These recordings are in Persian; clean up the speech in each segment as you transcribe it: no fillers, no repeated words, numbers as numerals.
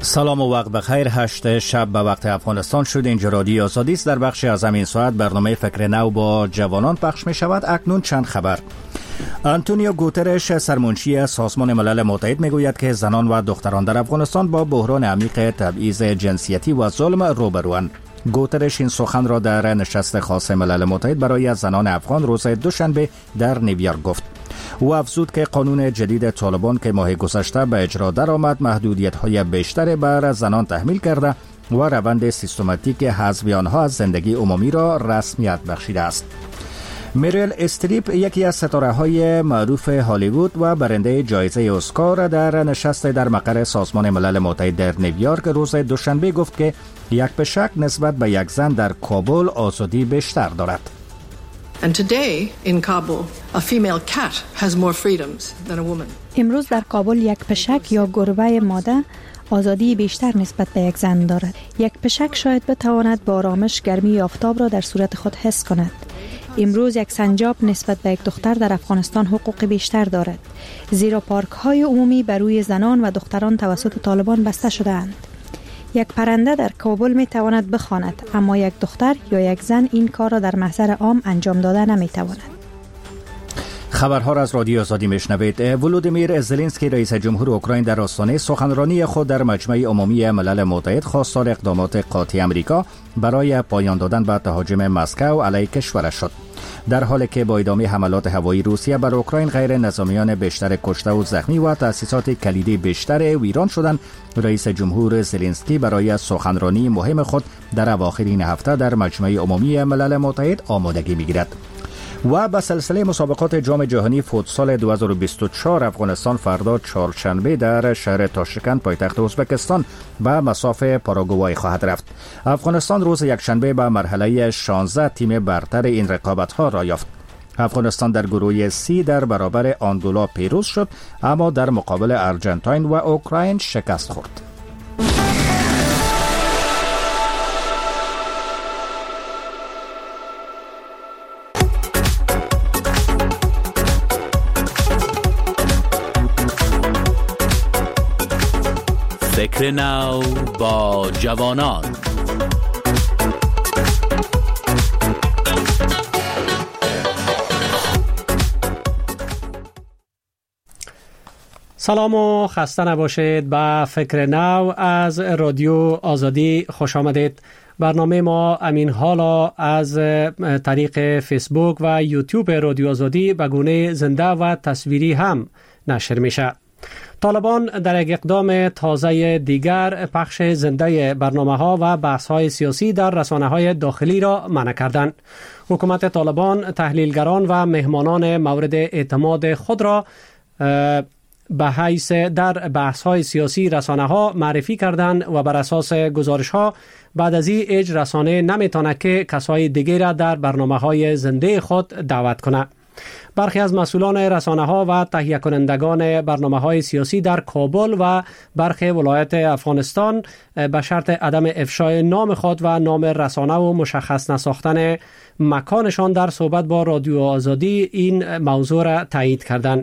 سلام و وقت بخیر. 8 شب به وقت افغانستان شد. اینجا رادیو آزادی است. در بخش از این ساعت برنامه فکر نو با جوانان پخش می شود. اکنون چند خبر. آنتونیو گوترش سرمنشی سازمان ملل متحد می گوید که زنان و دختران در افغانستان با بحران عمیق تبعیض جنسیتی و ظلم روبروند. گوترش این سخن را در نشست خاص ملل متحد برای زنان افغان روز دوشنبه در نیویورک گفت. او افزود که قانون جدید طالبان که ماه گذشته به اجرا درآمد محدودیت‌های بیشتری بر زنان تحمیل کرده و روند سیستماتیک حذف آنها از زندگی عمومی را رسمیت بخشیده است. میریل استریپ یکی از ستاره‌های معروف هالیوود و برنده جایزه اسکار در نشست در مقر سازمان ملل متحد در نیویورک روز دوشنبه گفت که یک پشک نسبت به یک زن در کابل آزادی بیشتر دارد. And today in Kabul, a female cat has more freedoms than a woman. امروز در کابل یک پشک یا گربه ماده آزادی بیشتر نسبت به یک زن دارد. یک پشک شاید بتواند با آرامش گرمی آفتاب را در صورت خود حس کند. امروز یک سنجاب نسبت به یک دختر در افغانستان حقوق بیشتر دارد، زیرا پارک های عمومی بر روی زنان و دختران توسط طالبان بسته شده اند. یک پرنده در کابل می تواند بخواند، اما یک دختر یا یک زن این کار را در محضر عام انجام داده نمی تواند. خبرها را از رادیو آزادی میشنوید. ولودیمیر زلنسکی رئیس جمهور اوکراین در آستانه سخنرانی خود در مجمع عمومی ملل متحد خواستار اقدامات قاطع آمریکا برای پایان دادن به تهاجم مسکو علیه کشورش شد. در حالی که با ادامه حملات هوایی روسیه بر اوکراین غیر نظامیان بیشتر کشته و زخمی و تأسیسات کلیدی بیشتر ویران شدند، رئیس جمهور زلنسکی برای سخنرانی مهم خود در اواخر این هفته در مجمع عمومی ملل متحد آمادگی می‌گیرد. و به سلسله مسابقات جام جهانی فوتسال 2024 افغانستان فردا چهارشنبه در شهر تاشکند پایتخت ازبکستان به مصاف پاراگوای خواهد رفت. افغانستان روز یکشنبه به مرحله 16 تیم برتر این رقابت‌ها را یافت. افغانستان در گروه سی در برابر آنگولا پیروز شد، اما در مقابل ارجنتاین و اوکراین شکست خورد. فکر نو با جوانان. سلام و خسته نباشید. به فکر نو از رادیو آزادی خوش آمدید. برنامه ما امین حالا از طریق فیسبوک و یوتیوب رادیو آزادی به گونه زنده و تصویری هم نشر میشه. طالبان در یک اقدام تازه دیگر پخش زنده برنامه‌ها و بحث‌های سیاسی در رسانه‌های داخلی را منع کردند. حکومت طالبان تحلیلگران و مهمانان مورد اعتماد خود را به حیث در بحث‌های سیاسی رسانه‌ها معرفی کردند و بر اساس گزارش‌ها بعد از این اج رسانه نمی‌تواند که کسای دیگر را در برنامه‌های زنده خود دعوت کنه. برخی از مسئولان رسانه‌ها و تهیه کنندگان برنامه‌های سیاسی در کابل و برخی ولایت افغانستان به شرط عدم افشای نام خود و نام رسانه و مشخص نساختن مکانشان در صحبت با رادیو آزادی این موضوع را تایید کردند.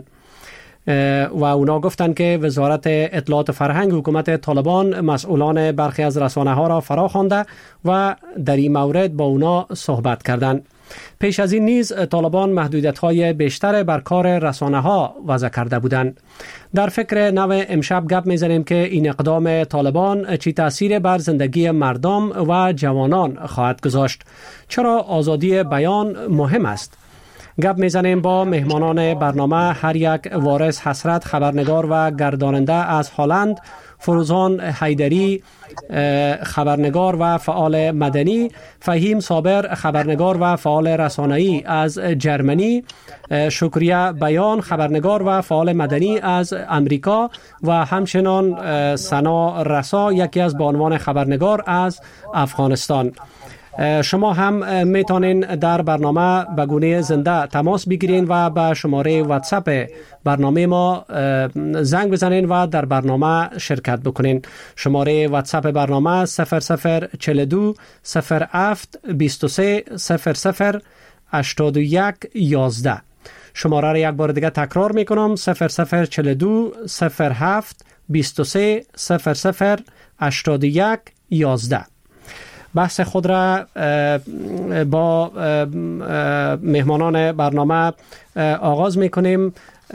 و اونا گفتند که وزارت اطلاعات فرهنگ حکومت طالبان مسئولان برخی از رسانه‌ها را فرا خوانده و در این مورد با اونا صحبت کردند. پیش از این نیز طالبان محدودیت‌های بیشتر بر کار رسانه‌ها وضع کرده بودند. در فکر نو امشب گپ می‌زنیم که این اقدام طالبان چی تأثیر بر زندگی مردم و جوانان خواهد گذاشت. چرا آزادی بیان مهم است؟ گپ می‌زنیم با مهمانان برنامه، هر یک وارث حسرت خبرنگار و گرداننده از هلند، فروزان حیدری خبرنگار و فعال مدنی، فهیم صابر خبرنگار و فعال رسانه‌ای از جرمنی، شکریه بیان خبرنگار و فعال مدنی از امریکا و همچنان سنا رسا یکی از بانوان خبرنگار از افغانستان. شما هم میتونین در برنامه به گونه زنده تماس بگیرین و به شماره واتساپ برنامه ما زنگ بزنین و در برنامه شرکت بکنین. شماره واتساپ برنامه 0042 07 23 00 81 11. شماره را یک بار دیگه تکرار میکنم 0042 07 23 00 81 11. بحث خود را با مهمانان برنامه آغاز میکنیم.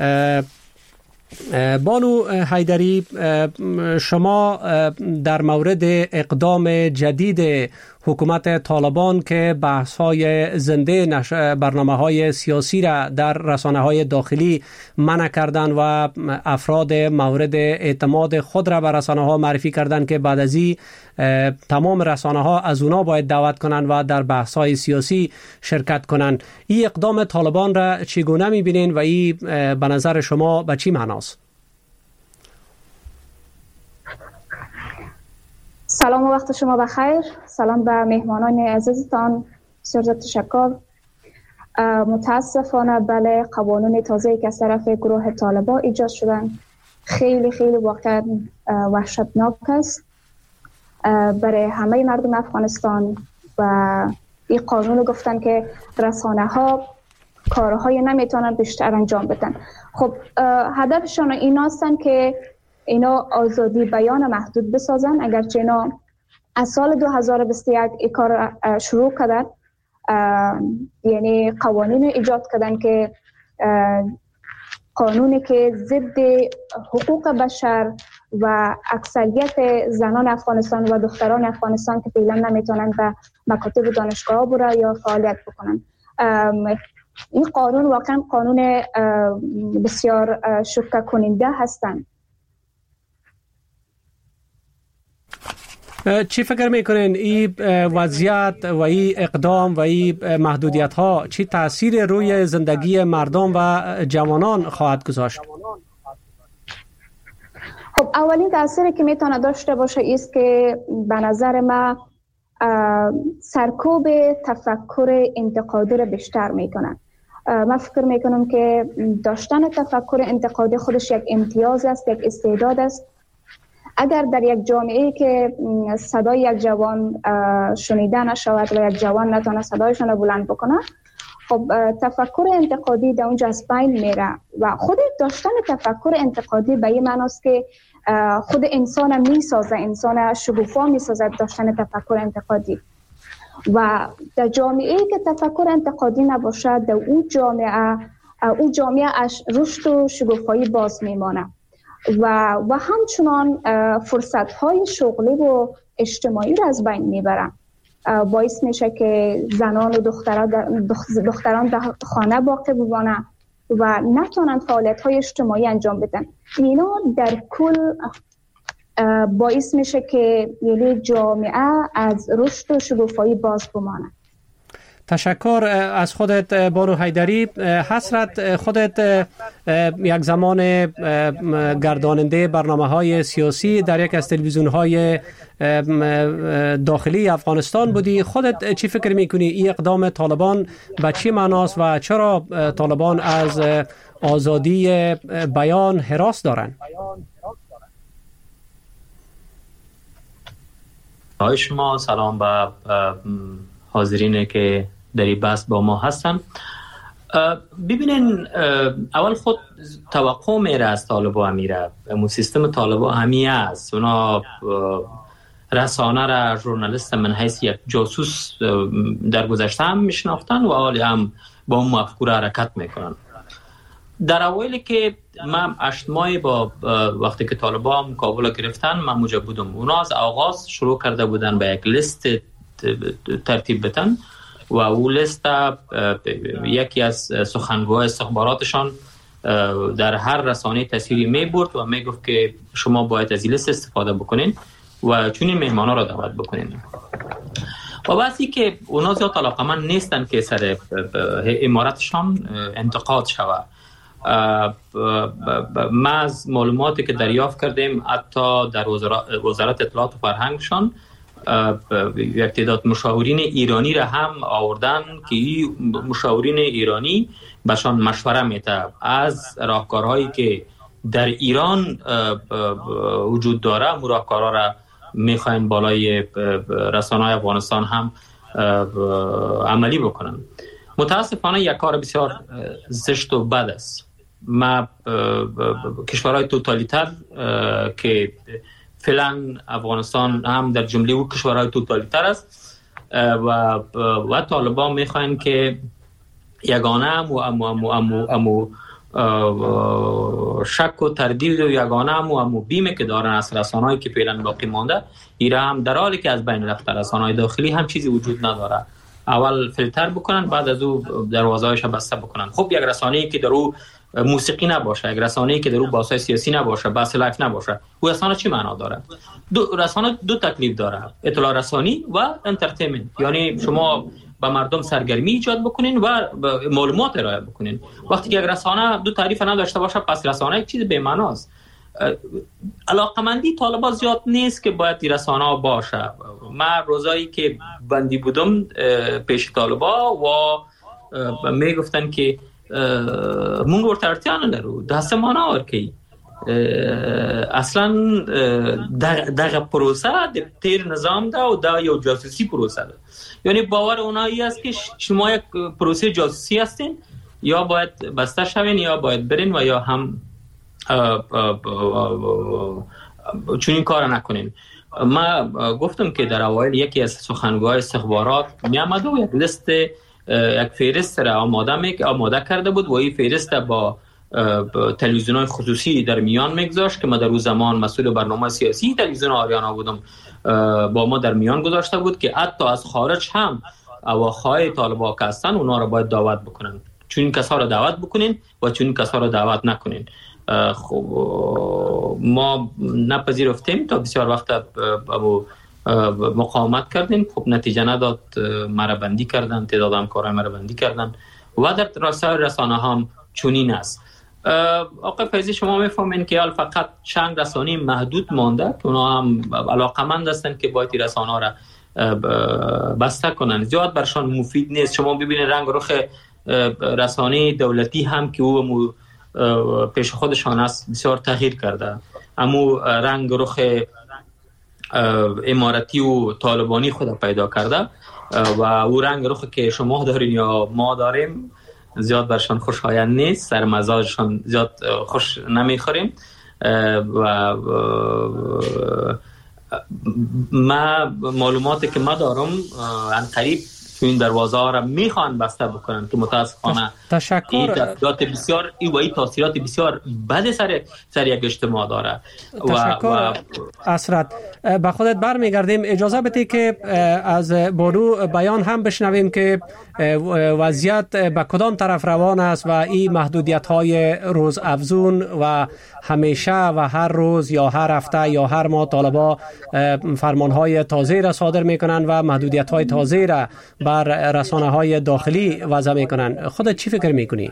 بانو حیدری، شما در مورد اقدام جدید حکومت طالبان که بحث‌های زنده برنامه‌های سیاسی را در رسانه‌های داخلی منع کردن و افراد مورد اعتماد خود را به رسانه‌ها معرفی کردن که بعد از این تمام رسانه‌ها از اونا باید دعوت کنند و در بحث‌های سیاسی شرکت کنند. این اقدام طالبان را چگونه می‌بینین و این به نظر شما به چی معناست؟ سلام و وقت شما بخیر. سلام به مهمانان عزیزتان. بسیار تشکر. متاسفانه بله، قوانین تازه‌ای که از طرف گروه طالبان ایجاد شدن خیلی واقعا وحشتناک است برای همه مردم افغانستان و این قانون گفتن که رسانه ها کارهای نمیتونن بیشتر انجام بدن. خب هدفشان این هستن که اینا آزادی بیان محدود بسازن، اگرچه اینا از سال 2021 این کار شروع کردن، یعنی قوانین ایجاد کردن که قانونی که ضد حقوق بشر و اکثریت زنان افغانستان و دختران افغانستان که فعلا نمیتونن به مکاتب دانشگاه برن یا فعالیت بکنن. این قانون واقعا قانون بسیار شوکه کننده هستند. چی فکر میکنین این وضعیت و این اقدام و این محدودیت ها چی تأثیر روی زندگی مردم و جوانان خواهد گذاشت؟ خب اولین تأثیری که میتونه داشته باشه است که به نظر ما سرکوب تفکر انتقادی رو بیشتر میکنن. من فکر میکنم که داشتن تفکر انتقادی خودش یک امتیاز است، یک استعداد است. اگر در یک جامعه‌ای که صدای یک جوان شنیده نشود و یک جوان نتونه صدایشان رو بلند بکنه، خب تفکر انتقادی در اونجا از بین میره و خود داشتن تفکر انتقادی به این معناست که خود انسان میسازه، انسان شگوفا میسازه داشتن تفکر انتقادی. و در جامعه‌ای که تفکر انتقادی نباشد، در اون جامعه رشد و شگوفایی باز میمانه و همچنان فرصت‌های شغلی و اجتماعی را از بین میبرن. باعث میشه که زنان و دختران در خانه باقی بمانند و نتونن فعالیت‌های اجتماعی انجام بدن. اینا در کل باعث میشه که یعنی جامعه از رشد و شگوفایی باز بمانه. تشکر از خودت بانو حیدری. حسرت، خودت یک زمان گرداننده برنامه‌های سیاسی در یک از تلویزیون‌های داخلی افغانستان بودی. خودت چی فکر می‌کنی این اقدام طالبان به چی معناست و چرا طالبان از آزادی بیان هراس دارن؟ های شما، سلام به حاضرین که در این بحث با ما هستن. ببینین، اول خود توقع میره از طالبان میره، امون سیستم طالبان همی است. اونا رسانه را ژورنالیست من حیث یک جاسوس در گذشته هم میشناختن و حالی هم با اون مفکوره حرکت میکنن. در اولی که من 8 ماه با وقتی که طالبان کابل گرفتن من موجب بودم، اونا از آغاز شروع کرده بودن به یک لیست ترتیب بدن و اون لیست یکی از سخنگوهای استخباراتشان در هر رسانه تصویری می برد و می گفت که شما باید از این لیست استفاده بکنین و چونین مهمانا را دعوت بکنین. و بعضی که اونا زیاد علاقمند نیستن که سر امارتشان انتقاد شود. ما از معلوماتی که دریافت کردیم حتی در وزارت اطلاعات و فرهنگشان یک تعداد مشاورین ایرانی را هم آوردن که این مشاورین ایرانی بهشان مشوره میده از راهکارهایی که در ایران وجود داره، اون راهکارها را میخواین بالای رسانه‌های افغانستان هم عملی بکنن. متاسفانه یک کار بسیار زشت و بد است. ما کشورهای توتالیتر که فعلا افغانستان هم در جمله او کشورهای توتالیتر است و طالبان میخواین که یگانه امو شک و تردید و یگانه امو بیمه که دارن از رسانه‌ای که فعلا باقی مانده ایره هم در حالی که از بین رفته رسانه‌های داخلی هم چیزی وجود نداره. اول فیلتر بکنن، بعد از او دروازه‌هایش بسته بکنن. خب یک رسانه‌ای که در او موسیقی نباشه، یک رسانه‌ای که در او بحث‌های سیاسی نباشه، بحث لایف نباشه، او رسانه چی معنا داره؟ رسانه دو تکلیف داره، اطلاع رسانی و انترتینمنت. یعنی شما با مردم سرگرمی ایجاد بکنین و معلومات ارائه بکنین. وقتی که یک رسانه دو تعریف نداشته باشه، پس رسانه یک چیز بی‌معناست. علاقمندی طالبان زیاد نیست که باید این رسانه باشه. من روزایی که بندی بودم پیش طالبان و میگفتن که مونږ ورته اړتیا نه لرو، داسې معنا ورکوي. اصلا دغه پروسه د تیر نظام ده او دا یو جاسوسی پروسه ده. یعنی باور اونایی است که شما یک پروسه جاسوسی هستین، یا باید بسته شوین یا باید برین و یا هم چون این کار نکنین. ما گفتم که در اوایل یکی از سخنگوهای استخبارات می آمد و یک لیست، یک فهرست را آماده کرده بود و این فهرست با تلویزیون‌های خصوصی در میان میگذاشت که ما در اون زمان مسئول برنامه سیاسی تلویزیون آریانا بودم، با ما در میان گذاشته بود که حتی از خارج هم اواخای طالبان که هستن اونا را باید دعوت بکنن. چون این کسا را دعوت بکنین و چون این کسا را دعوت نکنین. خب ما نپذیرفتیم تا بسیار وقت مقاومت کردیم. خب نتیجه نداد، مرا بندی کردن، تعداد همکارای مرا بندی کردن و در رسانه هم چنین است. آقای فیضی شما میفهمین که فقط چند رسانه محدود مانده که اونا هم علاقمند هستن که باید رسانه را بسته کنن. زیاد برشان مفید نیست. شما ببینید رنگ رخ رسانه دولتی هم که او پیش خودشان است بسیار تغییر کرده. امو رنگ رخ امارتی و طالبانی خود پیدا کرده و او رنگ رخ که شما دارین یا ما داریم زیاد برشان خوشایند نیست، سر مزاجشان زیاد خوش نمیخوریم و ما معلوماتی که ما دارم ان قریب این دروازه ها را میخوان بسته بکنن که متاسفانه این تاثیرات بسیار تاثیرات بسیار بد سر یک اجتماع داره. تشکر اسرت. به خودت برمیگردیم. اجازه بده که از بانو بیان هم بشنویم که وضعیت به کدام طرف روان است و این محدودیت های روز افزون و همیشه و هر روز یا هر هفته یا هر ماه طالبان فرمان های تازه را صادر میکنن و محدودیت های تازه را بر رسانه های داخلی وضع میکنن. خودت چی فکر میکنی؟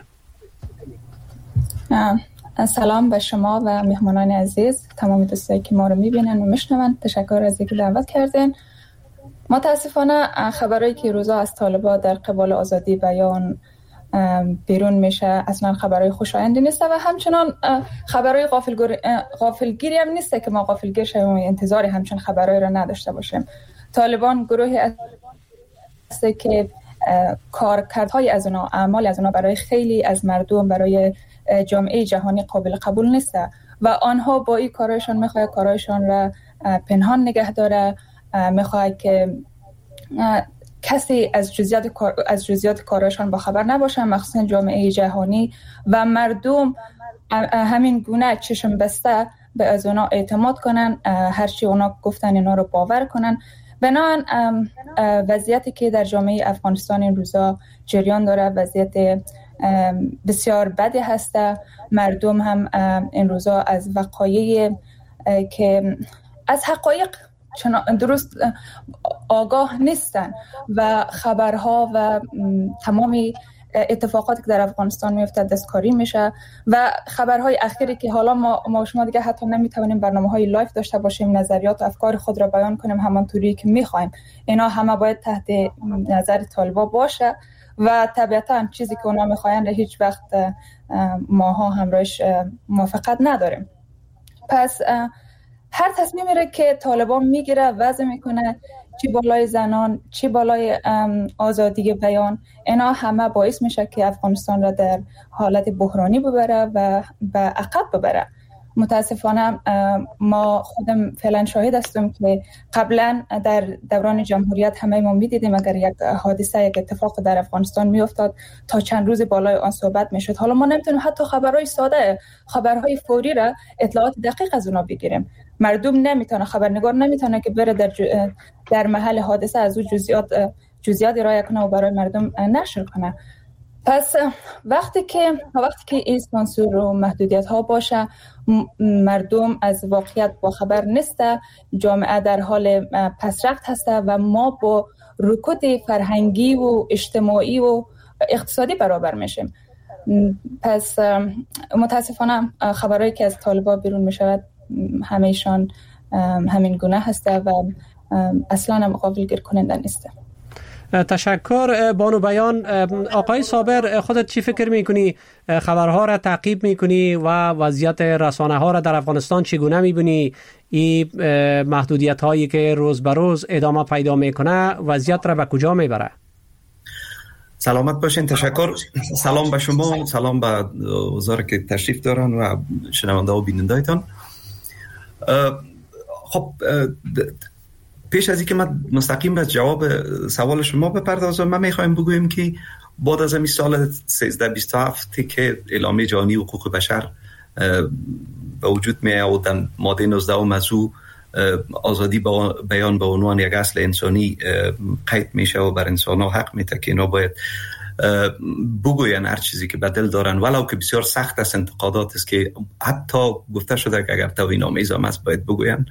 سلام به شما و مهمانان عزیز، تمام دوستایی که ما رو میبینن و میشنون. تشکر از اینکه دعوت کردین. متاسفانه خبرایی که روزا از طالبان در قبال آزادی بیان بیرون میشه اصلا خبرای خوشایندی نیست و همچنان خبرای غافلگیری هم نیست که ما غافلگیر شویم و انتظار همچون خبرای را نداشته باشیم. طالبان گروهی است که کارکردهای از اونا، اعمال از اونا برای خیلی از مردم، برای جامعه جهانی قابل قبول نیست و آنها با این کارایشان میخواد کارایشان را پنهان نگه داره، میخواد که کسی از جزئیات کارایشان با خبر نباشه، مخصوصا جامعه جهانی و مردم همین گونه چشم بسته به از اونا اعتماد کنن، هرچی اونا گفتن اینا رو باور کنن. بنابراین وضعیتی که در جامعه افغانستان این روزا جریان داره وضعیت بسیار بدی هسته. مردم هم این روزا از وقایع که از حقایق درست آگاه نیستن و خبرها و تمامی اتفاقاتی که در افغانستان میفته دستکاری میشه و خبرهای اخیری که حالا ما شما دیگه حتی نمیتونیم برنامه‌های لایف داشته باشیم، نظریات و افکار خود را بیان کنیم همانطوری که میخوایم. اینا همه باید تحت نظر طالبان باشه و طبیعتا چیزی که اونا میخواین را هیچ وقت ماها همراهش موافقت نداریم. پس هر تصمیمی را که طالبان میگیره وضع میکنه چی بالای زنان، چی بالای آزادی بیان، اینا همه باعث میشه که افغانستان را در حالت بحرانی ببره و به عقب ببره. متاسفانه ما خودم فعلا شاهد هستیم که قبلا در دوران جمهوریت همه ما میدیدیم اگر یک حادثه، یک اتفاق در افغانستان میافتاد تا چند روز بالای آن صحبت میشد. حالا ما نمیتونیم حتی خبرهای ساده، خبرهای فوری را اطلاعات دقیق از اونا بگیریم. مردم نمیتونه، خبرنگار نمیتونه که بره در محل حادثه از اون جزئیات ارائه کنه و برای مردم نشر کنه. پس وقتی که این سانسور و محدودیت ها باشه، مردم از واقعیت با خبر نیسته، جامعه در حال پسرفت هسته و ما با رکود فرهنگی و اجتماعی و اقتصادی برابر میشیم. پس متاسفانه خبرهایی که از طالبان بیرون میشود همیشان همین گونه هسته و اصلا قابل گیر کننده نیسته. تشکر بانو بیان. آقای صابر، خودت چی فکر میکنی؟ خبرها را تعقیب میکنی و وضعیت رسانه ها را در افغانستان چگونه میبینی؟ این محدودیت هایی که روز به روز ادامه پیدا میکنه وضعیت را به کجا میبره؟ سلامت باشین. تشکر. سلام به شما، سلام به وزارت که تشریف دارن و شنونده و بینندایتان. خب پیش از اینکه من مستقیم به جواب سوال شما بپردازم، من میخوایم بگویم که بعد از این سال 1327 که اعلامیه جهانی حقوق بشر به وجود میاد و در ماده 19 موضوع آزادی بیان به عنوان یک اصل انسانی قید میشه و بر انسان ها حق میده که اینا باید بگوین هر چیزی که به دل دارن، ولو که بسیار سخت است. انتقادات است که حتی گفته شده که اگر توهین آمیز هم است باید بگوین.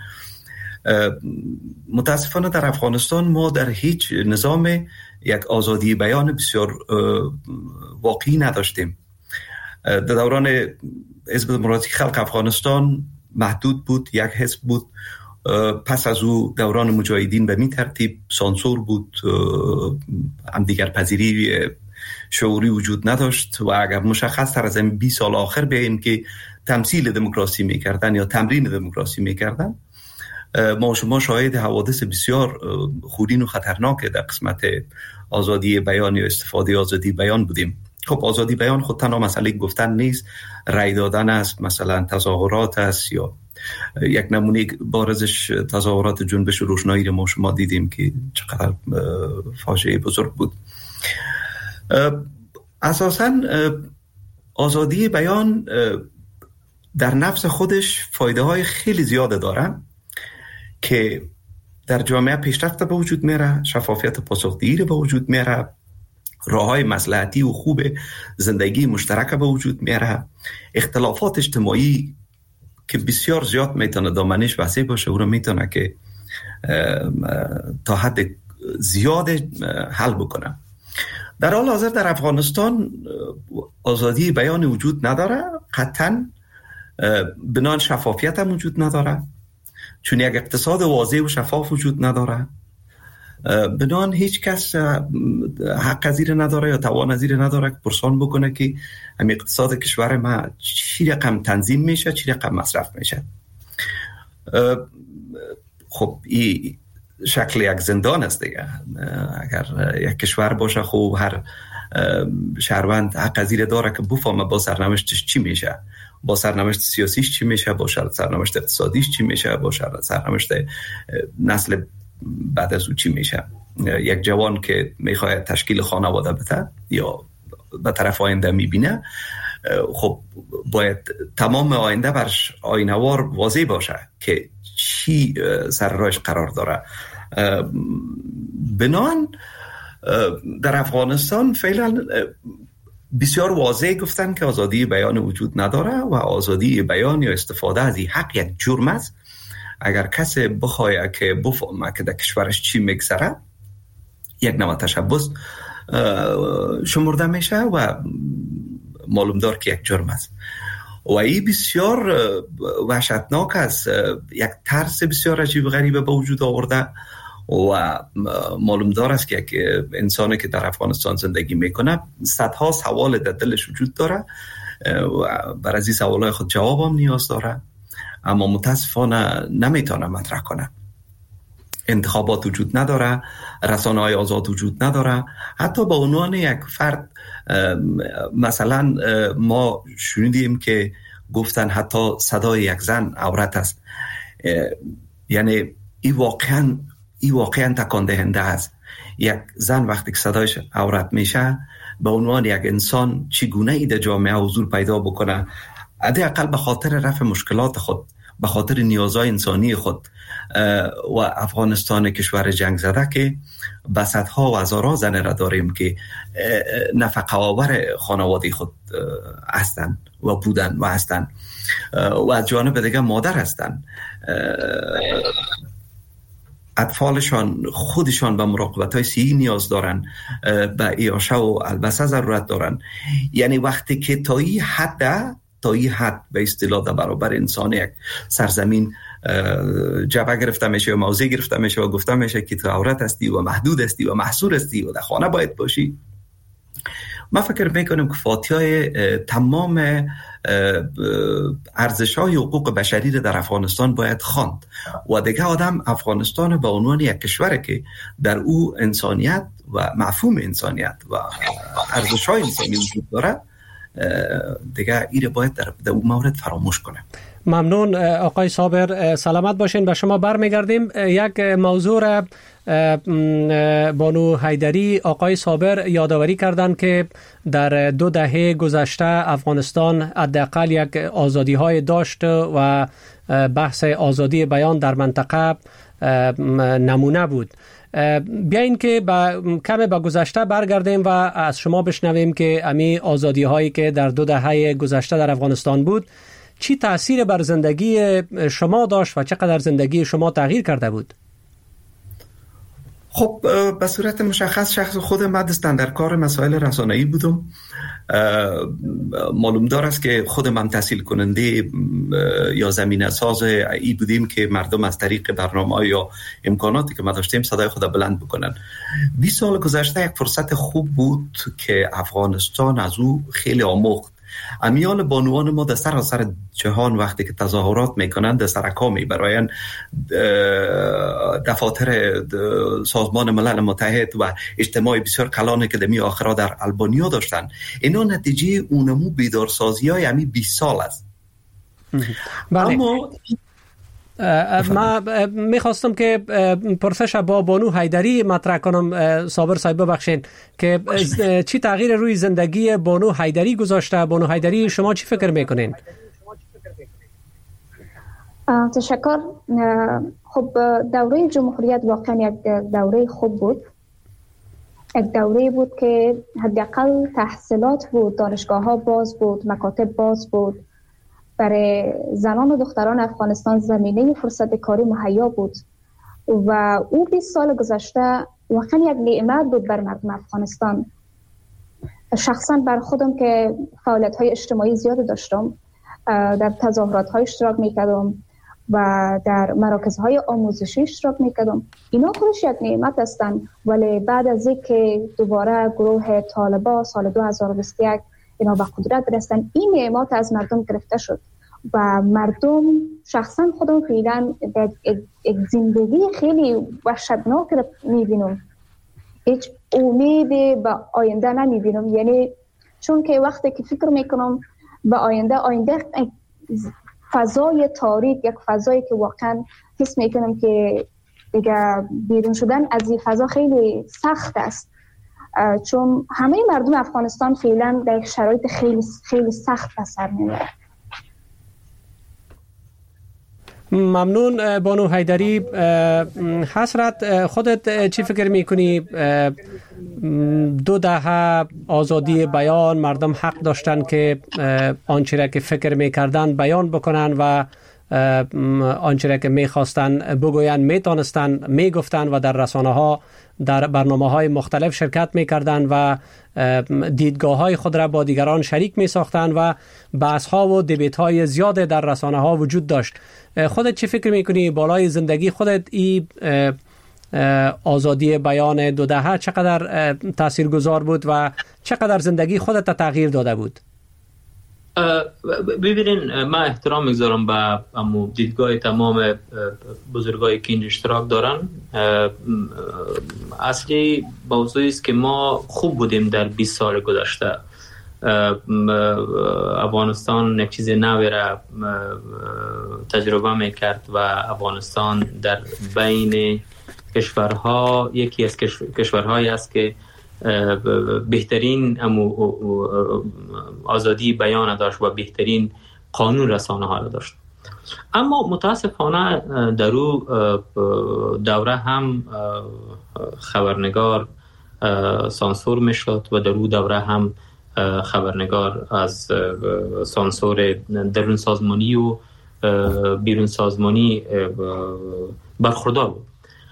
متاسفانه در افغانستان ما در هیچ نظام یک آزادی بیان بسیار واقعی نداشتیم. در دوران حزب دموکراتیک خلق افغانستان محدود بود، یک حزب بود. پس از او دوران مجاهدین به این ترتیب سانسور بود، هم دیگر پذیری شعوری وجود نداشت و اگر مشخص تر از این 20 سال آخر بیاییم که تمثیل دموکراسی میکردن یا تمرین دموکراسی میکردن، ما شما شاهد حوادث بسیار خونین و خطرناک در قسمت آزادی بیان یا استفاده آزادی بیان بودیم. خب آزادی بیان خود تنها مسئله گفتن نیست، رأی دادن است، مثلا تظاهرات است، یا یک نمونه بارزش تظاهرات جنبش روشنایی رو ما شما دیدیم که چقدر فاجعه بزرگ بود. اساساً آزادی بیان در نفس خودش فایده های خیلی زیاده دارن که در جامعه پیشرفت به وجود میره، شفافیت پاسخدهی به وجود میره، راههای مصلحتی و خوب زندگی مشترک به وجود میاره، اختلافات اجتماعی که بسیار زیاد میتونه دامنش وسیع باشه او رو میتونه که تا حد زیاد حل بکنه. در حال حاضر در افغانستان آزادی بیان وجود نداره، قطعاً بنان شفافیت هم وجود نداره، چون یک اقتصاد واضح و شفاف وجود نداره، بنان هیچ کس حق زیر نداره یا توان زیر نداره که پرسان بکنه که همین اقتصاد کشور ما چی رقم تنظیم میشه، چی رقم مصرف میشه. خب این شکل یک زندان است دیگه. اگر یک کشور باشه خب هر شهروند حق زیر داره که بفهمه با سرنوشتش چی میشه، با سرنوشت سیاسیش چی میشه، با سرنوشت اقتصادیش چی میشه، با سرنوشت نسل بعد از او چی میشه. یک جوان که میخواد تشکیل خانواده بده یا به طرف آینده میبینه، خب باید تمام آینده برش آینوار واضح باشه که چی سر راهش قرار داره. بنان در افغانستان فعلا بسیار واضح گفتن که آزادی بیان وجود نداره و آزادی بیان یا استفاده از این حق یک جرم است. اگر کسی بخواه که بفهمه که در کشورش چی میگذره، یک نوع تشبث شمرده میشه و معلوم دار که یک جرم است. و این بسیار وحشتناک است، یک ترس بسیار عجیب غریبه به وجود آورده و معلوم دار است که یک انسانی که در افغانستان زندگی میکنه صدها سوال در دلش وجود داره و برای از این سوالای خود جواب هم نیاز داره، اما متاسفانه نمیتونه مطرح کنه. انتخابات وجود نداره، رسانه‌های آزاد وجود نداره. حتی به عنوان یک فرد مثلا ما شنیدیم که گفتن حتی صدای یک زن عورت است. یعنی این واقعا تکان دهنده است. یک زن وقتی که صدایش عورت میشه به عنوان یک انسان چگونه ای در جامعه حضور پیدا بکنه، حداقل به خاطر رفع مشکلات خود، به خاطر نیازهای انسانی خود. و افغانستان کشور جنگ زده که به صدها و هزاران زن را داریم که نفقه آور خانواده خود هستند و بودن و هستند و از جانب دیگه مادر هستند. اطفالشان خودشان به مراقبت‌های صحی نیاز دارن، به عیاشه و البسه ضرورت دارن. یعنی وقتی که تا این حد به اصطلاح در برابر انسان یک سرزمین جبهه گرفته میشه و موضع گرفته میشه و گفته میشه که تو عورت هستی و محدود هستی و محصور هستی و در خانه باید باشی، ما فکر میکنم که فاتحه تمام ارزش‌های حقوق بشری در افغانستان باید خواند و دیگه آدم افغانستان به عنوان یک کشور که در او انسانیت و مفهوم انسانیت و ارزش‌های انسانی وجود داره دیگه ایره باید در اون مورد فراموش کنه. ممنون آقای صابر، سلامت باشین. به شما برمیگردیم. یک موضوع را بانو حیدری آقای صابر یادآوری کردند که در 2 دهه گذشته افغانستان حداقل یک آزادی های داشت و بحث آزادی بیان در منطقه نمونه بود. بیاین که کمی به گذشته برگردیم و از شما بشنویم که امی آزادی هایی که در 2 دهه گذشته در افغانستان بود چی تأثیر بر زندگی شما داشت و چقدر زندگی شما تغییر کرده بود؟ خب به صورت مشخص شخص خود من در کار مسائل رسانه‌ای بودم. معلوم دار است که خود من تحصیل کننده یا زمینه ساز ای بودیم که مردم از طریق برنامه‌ها یا امکاناتی که ما داشتیم صدای خود بلند بکنن. 20 سال گذشته یک فرصت خوب بود که افغانستان از او خیلی آموخت. امیال بانوان ما در سراسر جهان وقتی که تظاهرات میکنند در سرکا میبرایند دفاتر سازمان ملل متحد و اجتماع بسیار کلانی که دمی آخرا در البانیا داشتن، اینا نتیجه اونمو بیدارسازی های همی 20 سال است. اما ما میخواستم که پرسش با بانو حیدری مطرح کنم. صابر صاحب ببخشید که چی تغییر روی زندگی بانو حیدری گذاشته؟ بانو حیدری شما چی فکر میکنین؟ تشکر. خب دوره جمهوریت واقعا یک دوره خوب بود. یک دوره بود که حداقل تحصیلات بود، دانشگاه ها باز بود، مکاتب باز بود، برای زنان و دختران افغانستان زمینه فرصت کاری مهیا بود و او 20 سال گذشته واقعا یک نعمت بود بر مردم افغانستان. شخصا بر خودم که فعالیت های اجتماعی زیاد داشتم، در تظاهرات های اشتراک میکردم و در مراکز های آموزشی اشتراک میکردم. اینا خودش یک نعمت هستند، ولی بعد از اینکه دوباره گروه طالبان سال 2021 اینا به قدرت رسیدن، این نعمت از مردم گرفته شد و مردم شخصا خودم فعلا یک زندگی خیلی وحشتناک رو میبینم. هیچ امیدی به آینده نمیبینم. یعنی چون که وقتی که فکر میکنم به آینده فضای تاریک، یک فضایی که واقعا حس میکنم که دیگه بیرون شدن از این فضا خیلی سخت است، چون همه مردم افغانستان فعلا در شرایط خیلی خیلی سخت به سر میبرند. ممنون بانو حیدری. حسرت، خودت چی فکر میکنی؟ 2 دهه آزادی بیان، مردم حق داشتن که آنچه را که فکر میکردن بیان بکنن و آنچه را که میخواستن بگوین میتونستن میگفتن و در رسانه ها در برنامه های مختلف شرکت میکردن و دیدگاه های خود را با دیگران شریک میساختن و بحث ها و دیبیت های زیاد در رسانه ها وجود داشت. خودت چی فکر میکنی بالای زندگی خودت این آزادی بیان 2 دهه چقدر تاثیرگذار بود و چقدر زندگی خودت تغییر داده بود؟ ببینین، من احترام میگذارم به دیدگاه تمام بزرگایی که این اشتراک دارن. اصلی موضوعی است که ما خوب بودیم در 20 سال گذشته. افغانستان یک چیز نوی را تجربه میکرد و افغانستان در بین کشورها یکی از کشورهایی است که بهترین آزادی بیان داشت و بهترین قانون رسانه ها را داشت. اما متاسفانه در او دوره هم خبرنگار سانسور میشد و در او دوره هم خبرنگار از سانسور درون سازمانی و بیرون سازمانی برخوردار بود.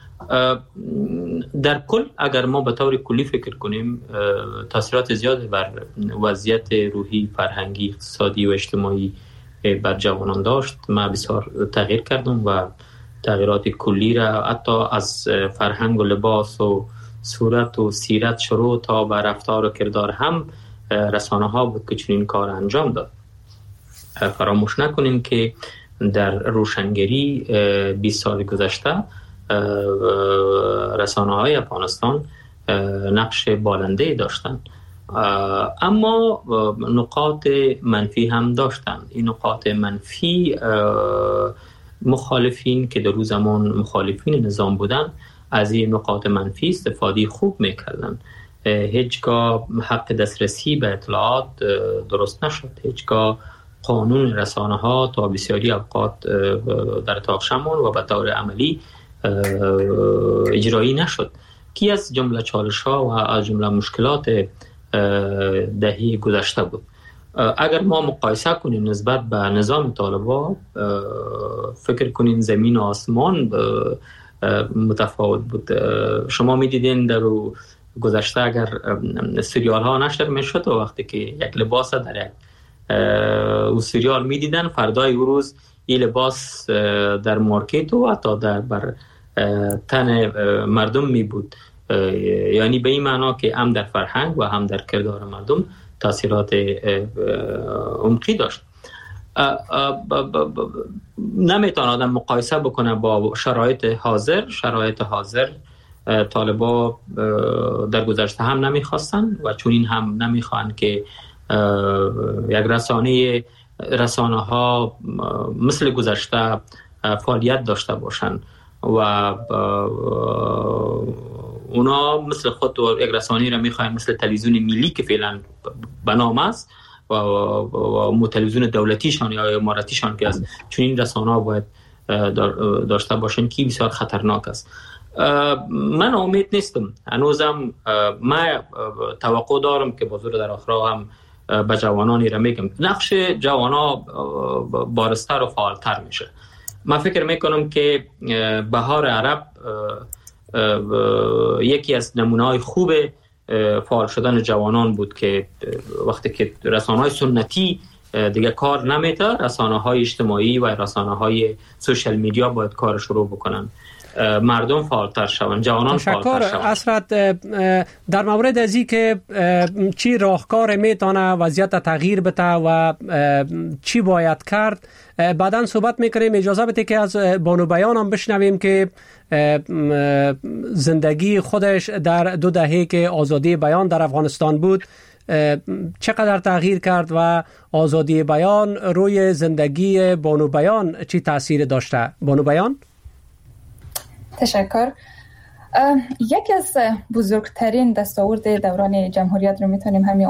در کل اگر ما به طور کلی فکر کنیم، تاثیرات زیادی بر وضعیت روحی، فرهنگی، اقتصادی و اجتماعی بر جوانان داشت. من بسیار تغییر کردم و تغییرات کلی را حتی از فرهنگ و لباس و صورت و سیرت شروع تا به رفتار و کردار هم رسانه ها بود که چنین کار انجام داد. فراموش نکنیم که در روشنگری 20 سال گذشته رسانه های افغانستان نقش بالنده داشتند، اما نقاط منفی هم داشتند. این نقاط منفی مخالفین که در اون زمان مخالفین نظام بودند از این نقاط منفی استفاده خوب میکردند. هیچگاه حق دسترسی به اطلاعات درست نشد، هیچگاه قانون رسانه ها تا بسیاری اوقات در اتاق شمون و به طور عملی اجرایی نشد، که از جمله چالش ها و از جمله مشکلات دهه گذشته بود. اگر ما مقایسه کنیم نسبت به نظام طالبان، فکر کنیم زمین و آسمان متفاوت بود. شما میدیدین در گذشته اگر سریال ها نشر میشد و وقتی که یک لباس در یک او سریال میدیدن، فردای او روز این لباس در مارکت و حتی در بر تن مردم می بود. یعنی به این معنا که هم در فرهنگ و هم در کردار مردم تاثیرات عمقی داشت. نمیتونه آدم مقایسه بکنه با شرایط حاضر. طالبا در گذشته هم نمیخواستن و چون این هم نمیخوان که یک رسانه ها مثل گذشته فعالیت داشته باشن و اونا مثل خود یک رسانه را میخواین مثل تلویزیون ملی که فعلا به نام است و تلویزیون دولتیشان یا اماراتیشان که از چون این رسانه ها باید داشته باشن که بسیار خطرناک است. من امید نیستم. هنوزم من توقع دارم که بازور در آخر هم به جوانانی را میگم نقش جوانا بارستر و فعالتر میشه. من فکر میکنم که بهار عرب یکی از نمونه‌های خوب فعال شدن جوانان بود که وقتی که رسانه‌های سنتی دیگه کار نمیده، رسانه‌های اجتماعی و رسانه‌های سوشال میدیا باید کار شروع بکنن، مردم فعالتر شوند، جوانان فعالتر شوند. اسرت در مورد از این که چی راهکار میتونه وضعیت تغییر بده و چی باید کرد بعداً صحبت میکنیم. اجازه بده که از بانو بیان هم بشنویم که زندگی خودش در 2 دهه که آزادی بیان در افغانستان بود چقدر تغییر کرد و آزادی بیان روی زندگی بانو بیان چی تأثیر داشته. بانو بیان؟ تشکر. یکی از بزرگترین دستاورد دوران جمهوریت رو میتونیم همین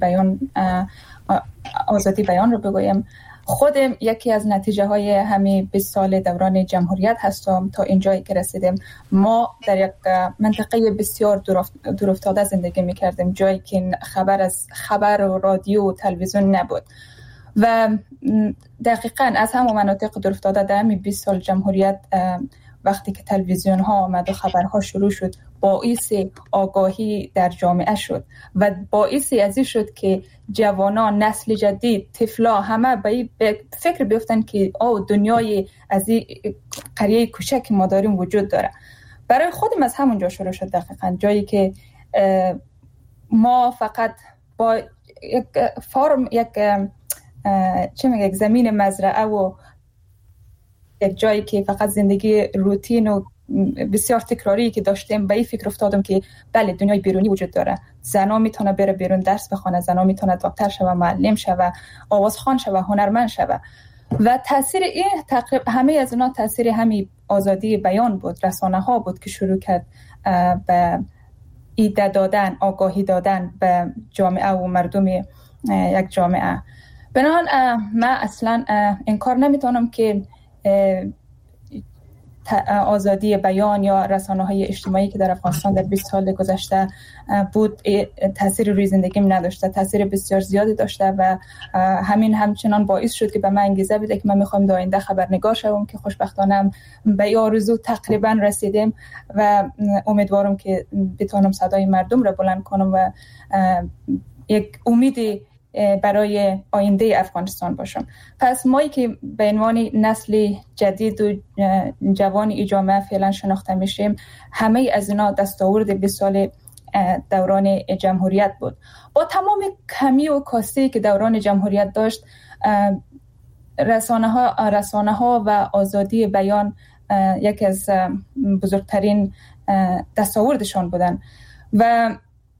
آزادی بیان رو بگویم. خودم یکی از نتیجه های همین 20 سال دوران جمهوریت هستم. تا اینجایی که رسیدیم ما در یک منطقه بسیار دورافتاده زندگی میکردیم، جایی که خبر و رادیو و تلویزیون نبود و دقیقاً از همون مناطق دورافتاده در همین 20 سال جمهوریت وقتی که تلویزیون ها آمد و خبرها شروع شد باعث آگاهی در جامعه شد و باعث ازی شد که جوانان، نسل جدید، طفلا همه به فکر بیفتن که دنیای از این قریه کوچک که ما داریم وجود داره. برای خودم از همونجا شروع شد دقیقاً، جایی که ما فقط با یک یک زمین مزرعه و یک جایی که فقط زندگی روتین و بسیار تکراری که داشتیم، به این فکر افتادم که بله دنیای بیرونی وجود داره. زنا میتونه بره بیرون درس بخونه، زنا میتونه دکتر شوه، معلم شوه، آوازخوان شوه، هنرمند شوه. و تاثیر این تقریبا همه از اینا تاثیر همین آزادی بیان بود، رسانه ها بود که شروع کرد به ایده دادن، آگاهی دادن به جامعه و مردم یک جامعه. بنابراین من اصلا انکار نمیتونم که آزادی بیان یا رسانه‌های اجتماعی که در افغانستان در 20 سال گذشته بود تاثیر روی زندگیم نداشته، تاثیر بسیار زیادی داشته و همین همچنان باعث شد که به من انگیزه بده که من میخوام در آینده خبرنگار شوم، که خوشبختانه به این آرزو تقریبا رسیدیم و امیدوارم که بتونم صدای مردم را بلند کنم و یک امیدی برای آینده افغانستان باشم. پس مایی که به عنوان نسل جدید و جوان ای جامعه فعلا شناخته میشیم، همه از اینا دستاورد 20 سال دوران جمهوریت بود. با تمام کمی و کاستی که دوران جمهوریت داشت، رسانه ها و آزادی بیان یکی از بزرگترین دستاوردشان بودن و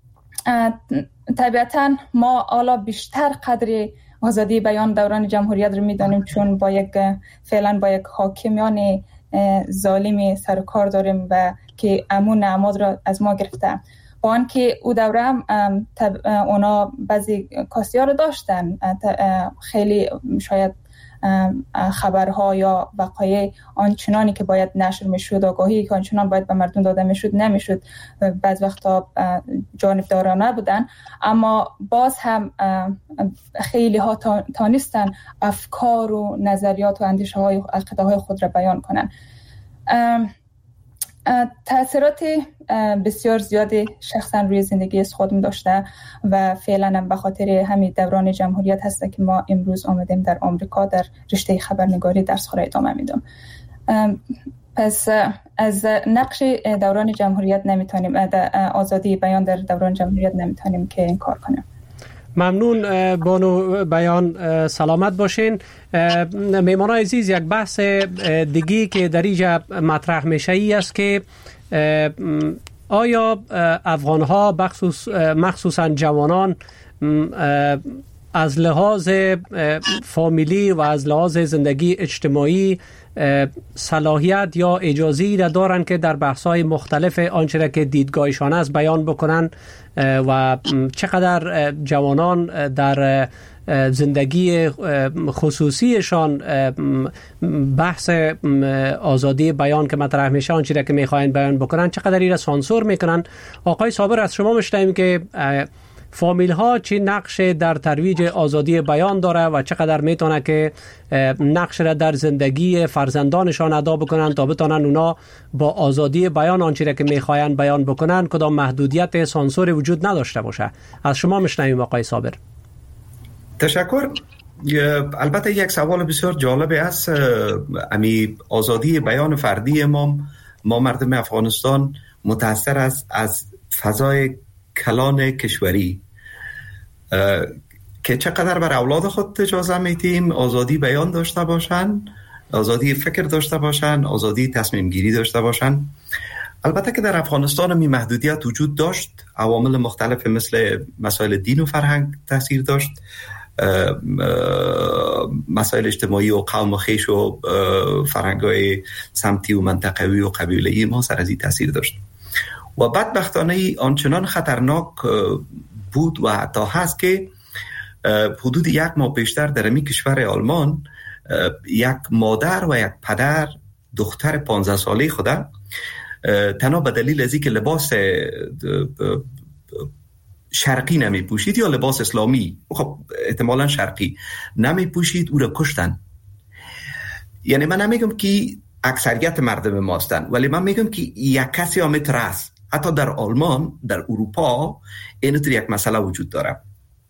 طبیعتاً ما حالا بیشتر قدر آزادی بیان دوران جمهوریت رو میدانیم، چون فعلا با یک حاکمیان ظالمی سر و کار داریم و که امون نعماد را از ما گرفته. با آنکه او دوره هم اونا بعضی کاستی ها رو داشتن، خیلی شاید خبرها یا وقایع آنچنانی که باید نشر میشد، آگاهی که آنچنان باید به مردم داده میشد نمیشد، بعض وقتا جانبدارانه بودن، اما باز هم خیلی ها تانستن افکار و نظریات و اندیشه های عقیده های خود را بیان کنن. تأثیرات بسیار زیادی شخصا روی زندگی از خودم داشته و فعلا هم به خاطر همین دوران جمهوریت هسته که ما امروز آمدیم در آمریکا در رشته خبرنگاری درس خورا ادامه میدم. پس از نقش دوران جمهوریت نمیتونیم، آزادی بیان در دوران جمهوریت نمیتونیم که انکار کنیم. ممنون بانو بیان، سلامت باشین. میهمان عزیز، یک بحث دیگی که در اینجا مطرح میشه ای است که آیا افغان‌ها مخصوصا جوانان از لحاظ فامیلی و از لحاظ زندگی اجتماعی صلاحیت یا اجازه‌ای را دارند که در بحث‌های مختلف آنچه را که دیدگاهشان است بیان بکنند و چقدر جوانان در زندگی خصوصیشان بحث آزادی بیان که مطرح میشه آنچه را که میخواین بیان بکنن چقدر این را سانسور میکنن؟ آقای صابر، از شما میشنویم که فامیل ها چی نقش در ترویج آزادی بیان داره و چقدر میتونه که نقش را در زندگی فرزندانشان ادا بکنن تا بتونن اونا با آزادی بیان آنچه را که میخواین بیان بکنن کدام محدودیت سانسور وجود نداشته باشه. از شما میشنویم آقای صابر. تشکر. البته یک سوال بسیار جالب است. امی آزادی بیان فردی ما مردم افغانستان متاثر است از فضای کلان کشوری که چقدر بر اولاد خود اجازه میدیم آزادی بیان داشته باشن، آزادی فکر داشته باشن، آزادی تصمیم گیری داشته باشن. البته که در افغانستان می محدودیت وجود داشت، عوامل مختلف مثل مسائل دین و فرهنگ تاثیر داشت، مسائل اجتماعی و قوم و خیش و فرهنگ‌های سمتی و منطقوی و قبیله‌ای ما سر از این تاثیر داشت و بدبختانه آنچنان خطرناک بود و حتی هست که حدود 1 ماه پیشتر در این کشور آلمان یک مادر و یک پدر دختر 15 ساله خود تنها به دلیل از اینکه لباس شرقی نمی پوشید یا لباس اسلامی، خب احتمالاً شرقی نمی پوشید، او را کشتن. یعنی من نمیگم که اکثریت مردم ماستن، ولی من میگم که یک کسی هم میترس. حتی در آلمان، در اروپا اینطور یک مسئله وجود داره.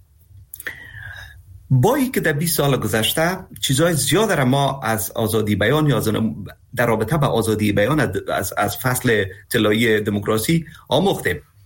با این که در 20 سال گذشته چیزای زیاد را ما از آزادی بیان یا در رابطه با آزادی بیان از فصل طلایی دموکراسی آموختیم.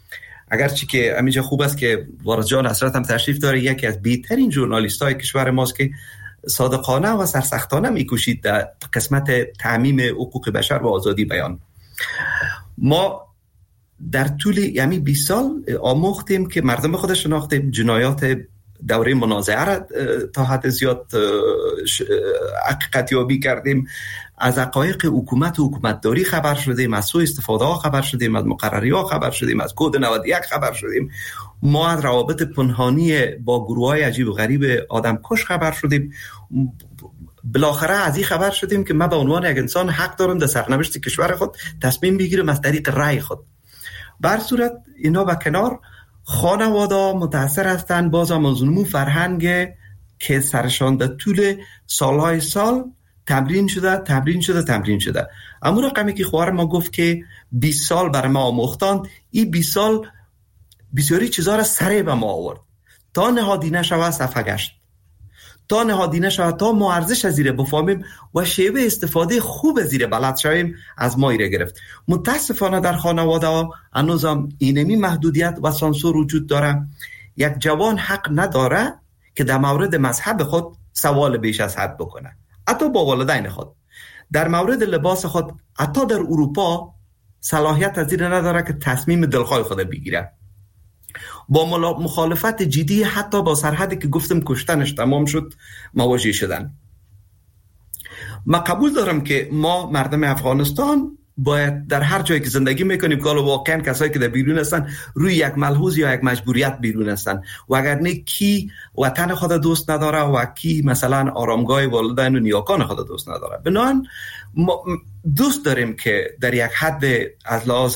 اگرچه که همینجا خوب است که وارث جان حضرت هم تشریف داره، یکی از بهترین ژورنالیست های کشور ماست که صادقانه و سرسختانه میکوشید در قسمت تعمیم حقوق بشر و آزادی بیان. ما در طول 20 سال آموختیم که مردم خود شناختیم، جنایات دوره منازعه را تا حد زیاد حقیقت یابی کردیم، از حقایق حکومت و حکومتداری خبر شدیم، از سوء استفاده ها خبر شدیم، از مقرری ها خبر شدیم، از کد 91 خبر شدیم، ما از روابط پنهانی با گروه های عجیب و غریب آدم کش خبر شدیم. بالاخره از این خبر شدیم که من به عنوان یک انسان حق دارم در سرنوشت کشور خود تصمیم بگیرم از طریق رأی خود. بر صورت اینا به کنار، خانواده متاثر هستند باز هم از نمو فرهنگ که سرشان در طول سالهای سال تمرین شده. اما رقمی که خواهر ما گفت که 20 سال برای ما آموختند، این 20 سال بسیاری چیزها را سره به ما آورد تا نهادی نشود صفحه گشت، تا نهادی نشود تا ما ارزش از زیره بفهمیم و شیوه استفاده خوب از زیره بلد شویم از ما ایره گرفت. متاسفانه در خانواده ها هنوز هم اینمی محدودیت و سانسور وجود داره. یک جوان حق نداره که در مورد مذهب خود سوال بیش از حد بکنه، حتی با والدین خود. در مورد لباس خود حتی در اروپا صلاحیت از این نداره که تصمیم دلخواه خود بگیره. با مخالفت جدی حتی با سرحدی که گفتم کشتنش تمام شد مواجه شدن. من قبول دارم که ما مردم افغانستان باید در هر جایی که زندگی میکنیم که واقعا کسایی که در بیرون هستن روی یک ملحوظ یا یک مجبوریت بیرون هستن و اگر نه کی وطن خود دوست نداره و کی مثلا آرامگاه والدین و نیاکان خود دوست نداره. بنابراین ما دوست داریم که در یک حد از لحاظ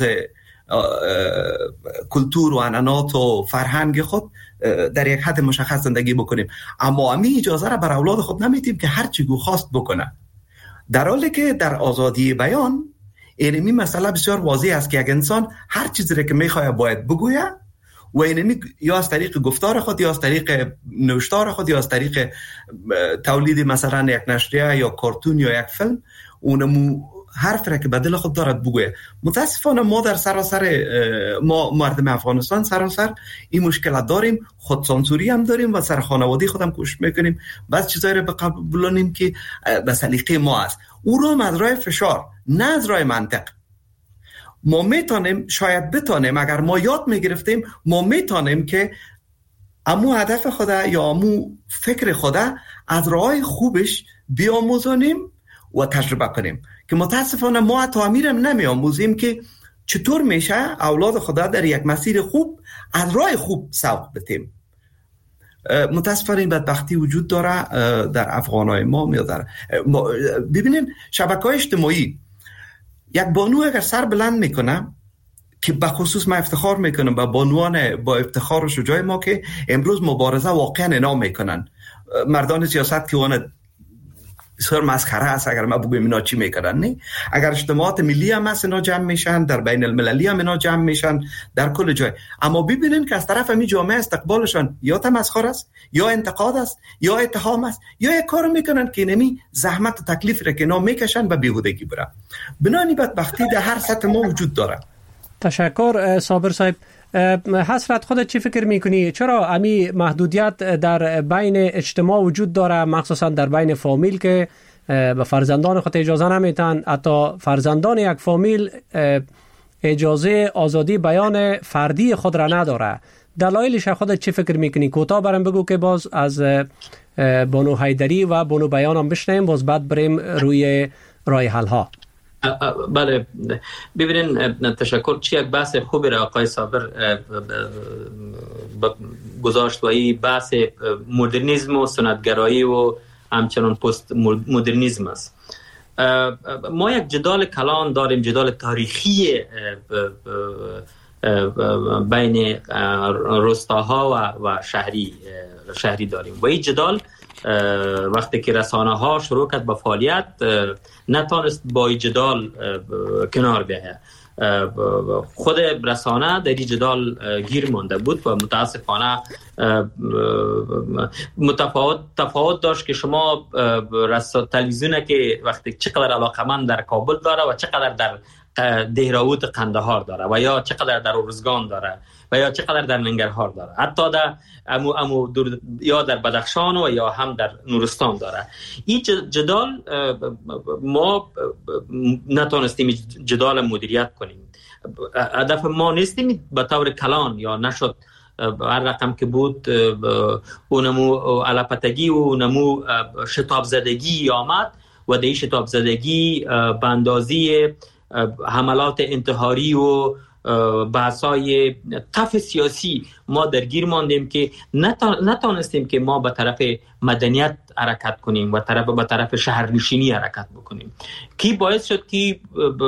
کلتور و عنعنات و فرهنگ خود در یک حد مشخص زندگی بکنیم، اما همین اجازه را بر اولاد خود نمیدیم که هر چی خواست بکنه، در حالی که در آزادی بیان اینمی مسئله بسیار واضح است که یک انسان هر چیزی را که میخواد باید بگویه و اینمی یا از طریق گفتار خود یا از طریق نوشتار خود یا از طریق تولید مثلا یک نشریه یا کارتون یا یک فیلم اونمو حرف را که به دل خود دارد بگویه. متاسفانه ما در سراسر ما مردم افغانستان سراسر این مشکلات داریم، خودسانسوری هم داریم و سر خانوادگی خودم کوشش میکنیم بعض چیزایی را بقبولانیم که به سلیقه ما است، او رو از راه فشار نه از راه منطق. ما میتونیم شاید بتونیم اگر ما یاد میگرفتیم ما میتونیم که امو هدف خدا یا امو فکر خدا از راه خوبش بیاموزانیم و تجربه کنیم که متاسفانه ما تعمیرم نمیاموزیم که چطور میشه اولاد خدا در یک مسیر خوب از راه خوب سوق بدیم. متاسفانه این بدبختی وجود داره در افغانای ما میاد. ببینین شبکه‌های اجتماعی یک بانو اگر سر بلند میکنه که به خصوص من افتخار میکنم با بانوان با افتخار و شجاع ما که امروز مبارزه واقعا انام میکنن، مردان سیاست که اون بسیار مسخره است اگر ما بگویم اینا چی میکنن. نه، اگر اجتماعات ملی هم هست اینا جمع میشن، در بین المللی هم اینا جمع میشن، در کل جای. اما ببینین که از طرف همین جامعه استقبالشان یا تمسخر است یا انتقاد است یا اتهام است یا یک کار میکنن که نمی زحمت و تکلیف را که اینا میکشن و بیهودگی بره. بنانی بدبختی در هر سطح ما وجود داره. تشکر صابر صاحب. حسرت خودت چی فکر میکنی؟ چرا امی محدودیت در بین اجتماع وجود داره، مخصوصا در بین فامیل که به فرزندان خود اجازه نمیتن، حتی فرزندان یک فامیل اجازه آزادی بیان فردی خود را نداره؟ دلایلش خودت چی فکر میکنی؟ کوتاه برام بگو که باز از بانو حیدری و بانو بیان هم بشنیم، باز بعد بریم روی راه حل ها. بله، ببینین تشکر. چی یک بحث خوبی را آقای صابر گذاشت و این بحث مدرنیسم و سنتگرایی و همچنان پست مدرنیسم است. ما یک جدال کلان داریم، جدال تاریخی بین روستاها و شهری داریم و این جدال وقتی که رسانه ها شروع کرد به فعالیت نتونست با این جدال کنار بیاید. خود رسانه در این جدال گیر مانده بود و متاسفانه تفاوت داشت که شما تلویزیون که وقتی چقدر علاقمند در کابل داره و چقدر در دهراوت قندهار داره و یا چقدر در ارزگان داره و یا چقدر در ننگرهار داره، حتی در یا در بدخشان و یا هم در نورستان داره. این جدال ما نتونستیم جدال مدیریت کنیم. هدف ما نیستیم به طور کلان یا نشد هر رقم که بود اونمو علپتگی و نمو شتاب زدگی آمد و دی شتاب زدگی به اندازی حملات انتحاری و بحثای طف سیاسی ما درگیر ماندیم که نتونستیم که ما به طرف مدنیت حرکت کنیم و به طرف شهرنشینی حرکت بکنیم، کی باعث شد که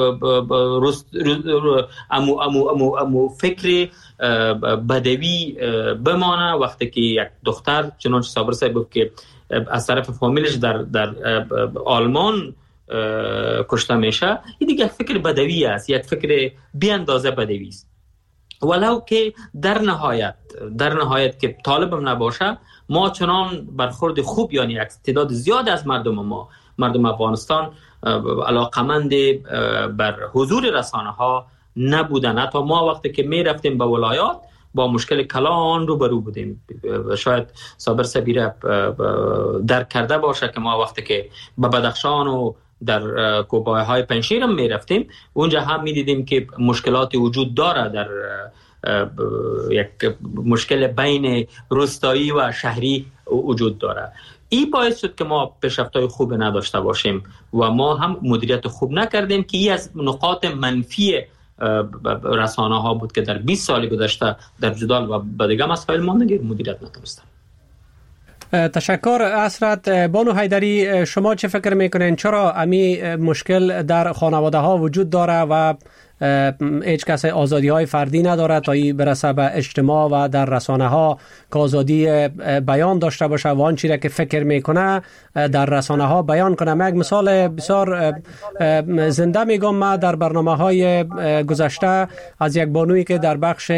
امو فکر بدوی بمانه وقتی که یک دختر چنانچه صابر صاحب گفت که از طرف فامیلش در آلمان کشته میشه. این دیگه یک فکر بدوی است، یک فکر بی اندازه بدوی است. ولو که در نهایت که طالبم نباشه ما چنان برخورد خوب، یعنی یک تعداد زیاد از مردم افغانستان علاقمند بر حضور رسانه ها نبودن. حتی ما وقتی که می رفتیم به ولایات با مشکل کلان روبرو بودیم. شاید صابر صبیره درک کرده باشه که ما وقتی که به بدخشان و در کوبای های پنشیر هم می رفتیم اونجا هم می دیدیم که مشکلاتی وجود داره، در یک مشکل بین روستایی و شهری وجود داره. این باعث شد که ما پیشرفت‌های خوب نداشته باشیم و ما هم مدیریت خوب نکردیم که این از نقاط منفی رسانه ها بود که در 20 سال گذشته در جدال و دیگه مسائل ما مدیریت نتونستن. تشکر اسرت. بانو حیدری، شما چه فکر میکنین چرا امی مشکل در خانواده ها وجود داره و هیچ کس آزادی های فردی نداره تا این برسه به اجتماع و در رسانه ها که آزادی بیان داشته باشه و آنچه را که فکر میکنه در رسانه ها بیان کنه؟ یک مثال بسیار زنده میگم، ما در برنامه های گذشته از یک بانویی که در بخش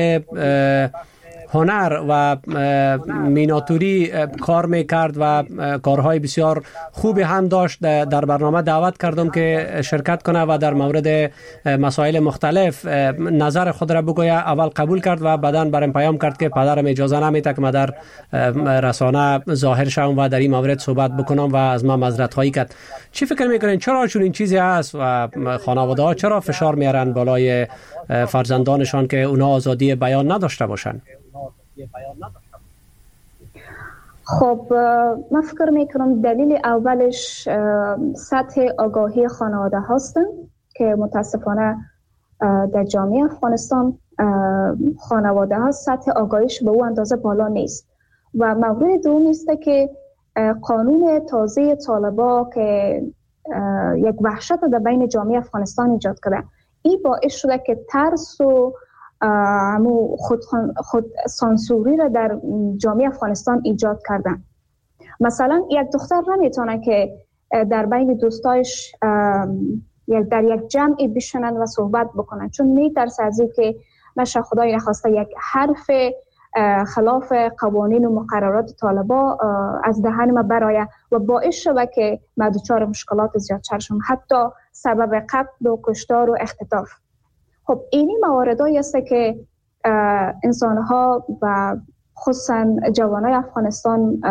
هنر و میناتوری کار میکرد و کارهای بسیار خوبی هم داشت، در برنامه دعوت کردم که شرکت کنه و در مورد مسائل مختلف نظر خود را بگوید. اول قبول کرد و بعداً برام پیام کرد که پدرم اجازه نمیده که من در رسانه ظاهر شوم و در این مورد صحبت بکنم و از من معذرت خواهی کرد. چی فکر میکنین چرا چون این چیزی هست و خانواده ها چرا فشار میارن بالای فرزندانشان که اونا آزادی بیان نداشته باشن؟ خب من فکر میکنم دلیل اولش سطح آگاهی خانواده هستن که متاسفانه در جامعه افغانستان خانواده ها سطح آگاهیش به اون اندازه بالا نیست. و مورد دوم است که قانون تازه طالبا که یک وحشت در بین جامعه افغانستان ایجاد کرده، این باعث شده که ترس و خود سانسوری را در جامعه افغانستان ایجاد کردن. مثلا یک دختر نمیتونه که در بین دوستایش در یک جمعی بشنن و صحبت بکنن، چون میترسه از این که نشه خدای نخواسته یک حرف خلاف قوانین و مقررات طالبا از دهن ما برآید و باعث شده که ما دچار مشکلات زیادتر شویم، حتی سبب قتل و کشتار و اختطاف. خب اینی مواردایی است که انسان‌ها و خصوصا جوانای افغانستان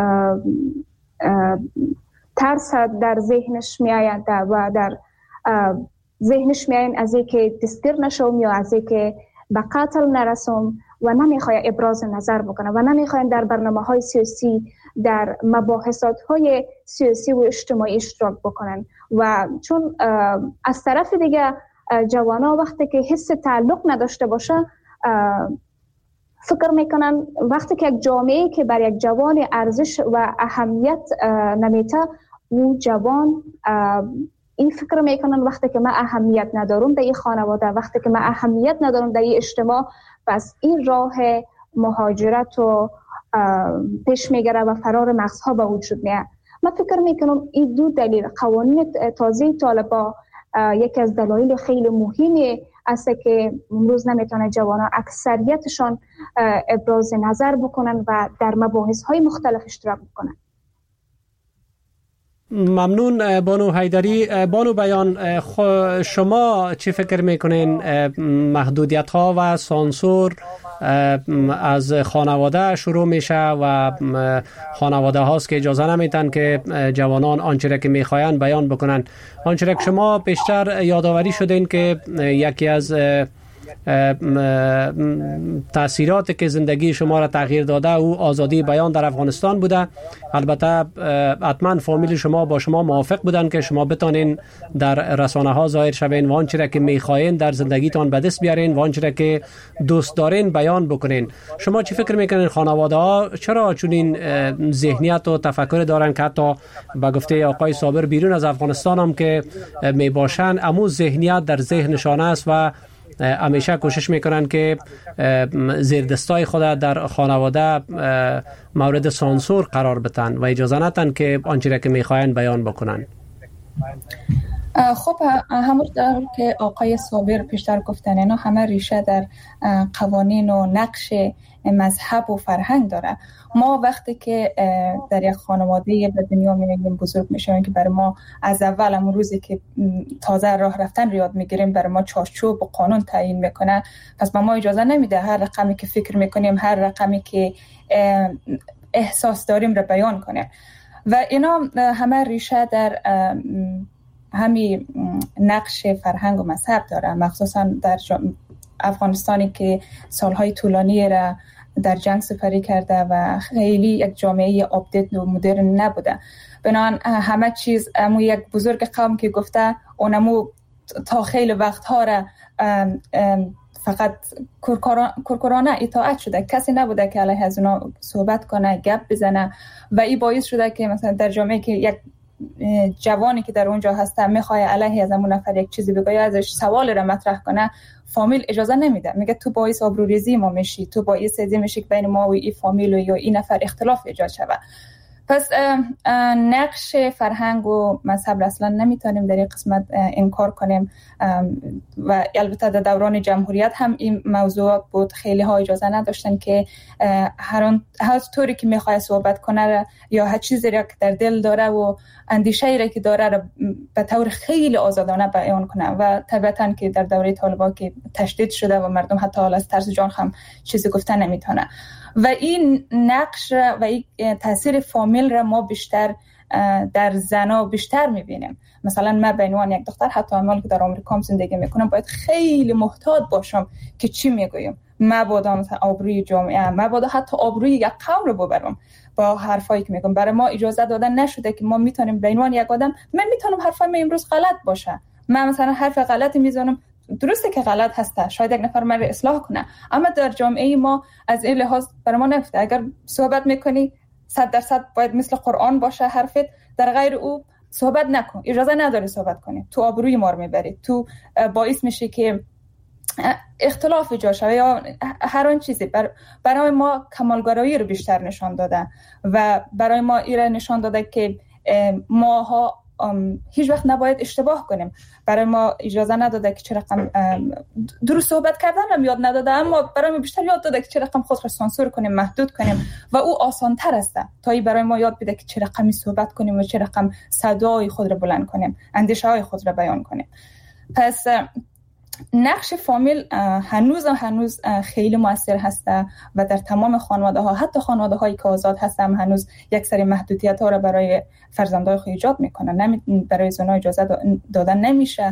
ترس در ذهنش میآید و در ذهنش میآید از اینکه دستگیر نشوم یا از اینکه به قتل نرسم و نمیخواد ابراز نظر بکنه و نمیخواد در برنامه‌های سیاسی در مباحثات‌های سیاسی و اجتماعی اشتراک بکنن. و چون از طرف دیگه جوانا وقتی که حس تعلق نداشته باشه فکر میکنن وقتی که یک جامعه که بر یک جوان ارزش و اهمیت نمیده، اون جوان این فکر میکنن وقتی که من اهمیت ندارم در این خانواده، وقتی که من اهمیت ندارم در این اجتماع، پس این راه مهاجرت و پیش میگره و فرار مغزها به وجود میاد. من فکر میکنم این دو دلیل قوانین تازه طالبا یکی از دلایل خیلی مهمی است که امروز نمیتونه جوانان اکثریتشان ابراز نظر بکنن و در مباحث های مختلف اشتراک بکنن. ممنون بانو حیدری. بانو بیان، شما چی فکر میکنین محدودیت ها و سانسور از خانواده شروع میشه و خانواده هاست که اجازه نمیتن که جوانان آنچه را که میخواین بیان بکنن؟ آنچه را که شما بیشتر یادآوری شدین که یکی از تأثیراتی که زندگی شما را تغییر داده او آزادی بیان در افغانستان بوده. البته حتما فامیل شما با شما موافق بودن که شما بتانین در رسانه ها ظاهر شوین و آنچه را که میخواین در زندگیتان به دست بیارین و آنچه را که دوست دارین بیان بکنین. شما چی فکر میکنین خانواده ها چرا چنین ذهنیت و تفکر دارن که حتی به گفته آقای صابر بیرون از افغانستان هم که میباشن امو ذهنیت در ذهنشان است و همیشه کوشش میکنن که زیردستای خود در خانواده مورد سانسور قرار بدن و اجازه ندن که آنچه را که میخواین بیان بکنن؟ خب همونطور که آقای صابر پیشتر گفتن، اینا همه ریشه در قوانین و نقش مذهب و فرهنگ داره. ما وقتی که در یک خانواده به دنیا میاییم، بزرگ میشیم، که برای ما از اول همون روزی که تازه راه رفتن یاد میگیریم برای ما چارچوب و قانون تعیین میکنه، پس ما اجازه نمیده هر رقمی که فکر میکنیم، هر رقمی که احساس داریم رو بیان کنیم. و اینا همه ریشه در همین نقش فرهنگ و مذهب داره، مخصوصا در افغانستانی که سالهای طولانی را در جنگ سپری کرده و خیلی یک جامعه آپدیت و مدرن نبوده. بنابراین همه چیز امو یک بزرگ قوم که گفته اونمو تا خیلی وقتها را فقط کرکرانه اطاعت شده، کسی نبوده که علیه از اونا صحبت کنه، گپ بزنه. و این باعث شده که مثلا در جامعه که یک جوانی که در اونجا هسته میخواد علیه از همون نفر یک چیزی بگه، ازش سوال را مطرح کنه، فامیل اجازه نمیده، میگه تو باعث آبروریزی ما میشی، تو باعث ازی میشی که بین ما و این فامیل و یا این نفر اختلاف ایجاد شود. پس نقش فرهنگ و مذهب اصلا نمیتونیم در این قسمت انکار کنیم. و البته در دوران جمهوریت هم این موضوع بود، خیلی ها اجازه نداشتن که هر طوری که میخواد صحبت کنه یا هر چیزی را که در دل داره و اندیشه‌ای را که داره را به طور خیلی آزادانه بیان کنه. و طبعاً که در دوره طالبان که تشدید شده و مردم حتی از ترس جان هم چیزی گفتن نمیتونه. و این نقش و این تاثیر فامیل را ما بیشتر در زنا بیشتر میبینیم. مثلا من به عنوان یک دختر، حتی اما که در آمریکا زندگی میکنم، باید خیلی محتاط باشم که چی میگویم، مبادا مثلا آبروی جامعه، مبادا حتی آبروی یک قوم رو ببرم با حرفایی که میگم. برای ما اجازه دادن نشده که ما میتونیم به عنوان یک آدم، من میتونم حرفای من امروز غلط باشه، من مثلا حرف غلطی میزنم، درسته که غلط هسته، شاید یک نفر من رو اصلاح کنه، اما در جامعه ما از این لحاظ برای ما نفته. اگر صحبت میکنی 100% باید مثل قرآن باشه حرفت، در غیر او صحبت نکن، اجازه نداری صحبت کنی، تو آبروی ما رو میبری، تو باعث میشه که اختلاف ایجاد شود یا هر آن چیزی. برای ما کمالگرایی رو بیشتر نشان داده و برای ما ایره نشان داده که ماها هیچ وقت نباید اشتباه کنیم. برای ما اجازه نداده که چه رقم درست صحبت کردن هم یاد نداده، اما برای ما بیشتر یاد داده که چه رقم خود را سانسور کنیم، محدود کنیم و او آسان تر است تا این برای ما یاد بده که چه رقمی صحبت کنیم و چه رقم صدای خود را بلند کنیم، اندیشه های خود را بیان کنیم. پس نقش فامیل هنوز خیلی مؤثر هسته و در تمام خانواده ها، حتی خانواده هایی که آزاد هستن، هنوز یک سری محدودیت ها را برای فرزندای خود ایجاد میکنن. برای زنا اجازه دادن نمیشه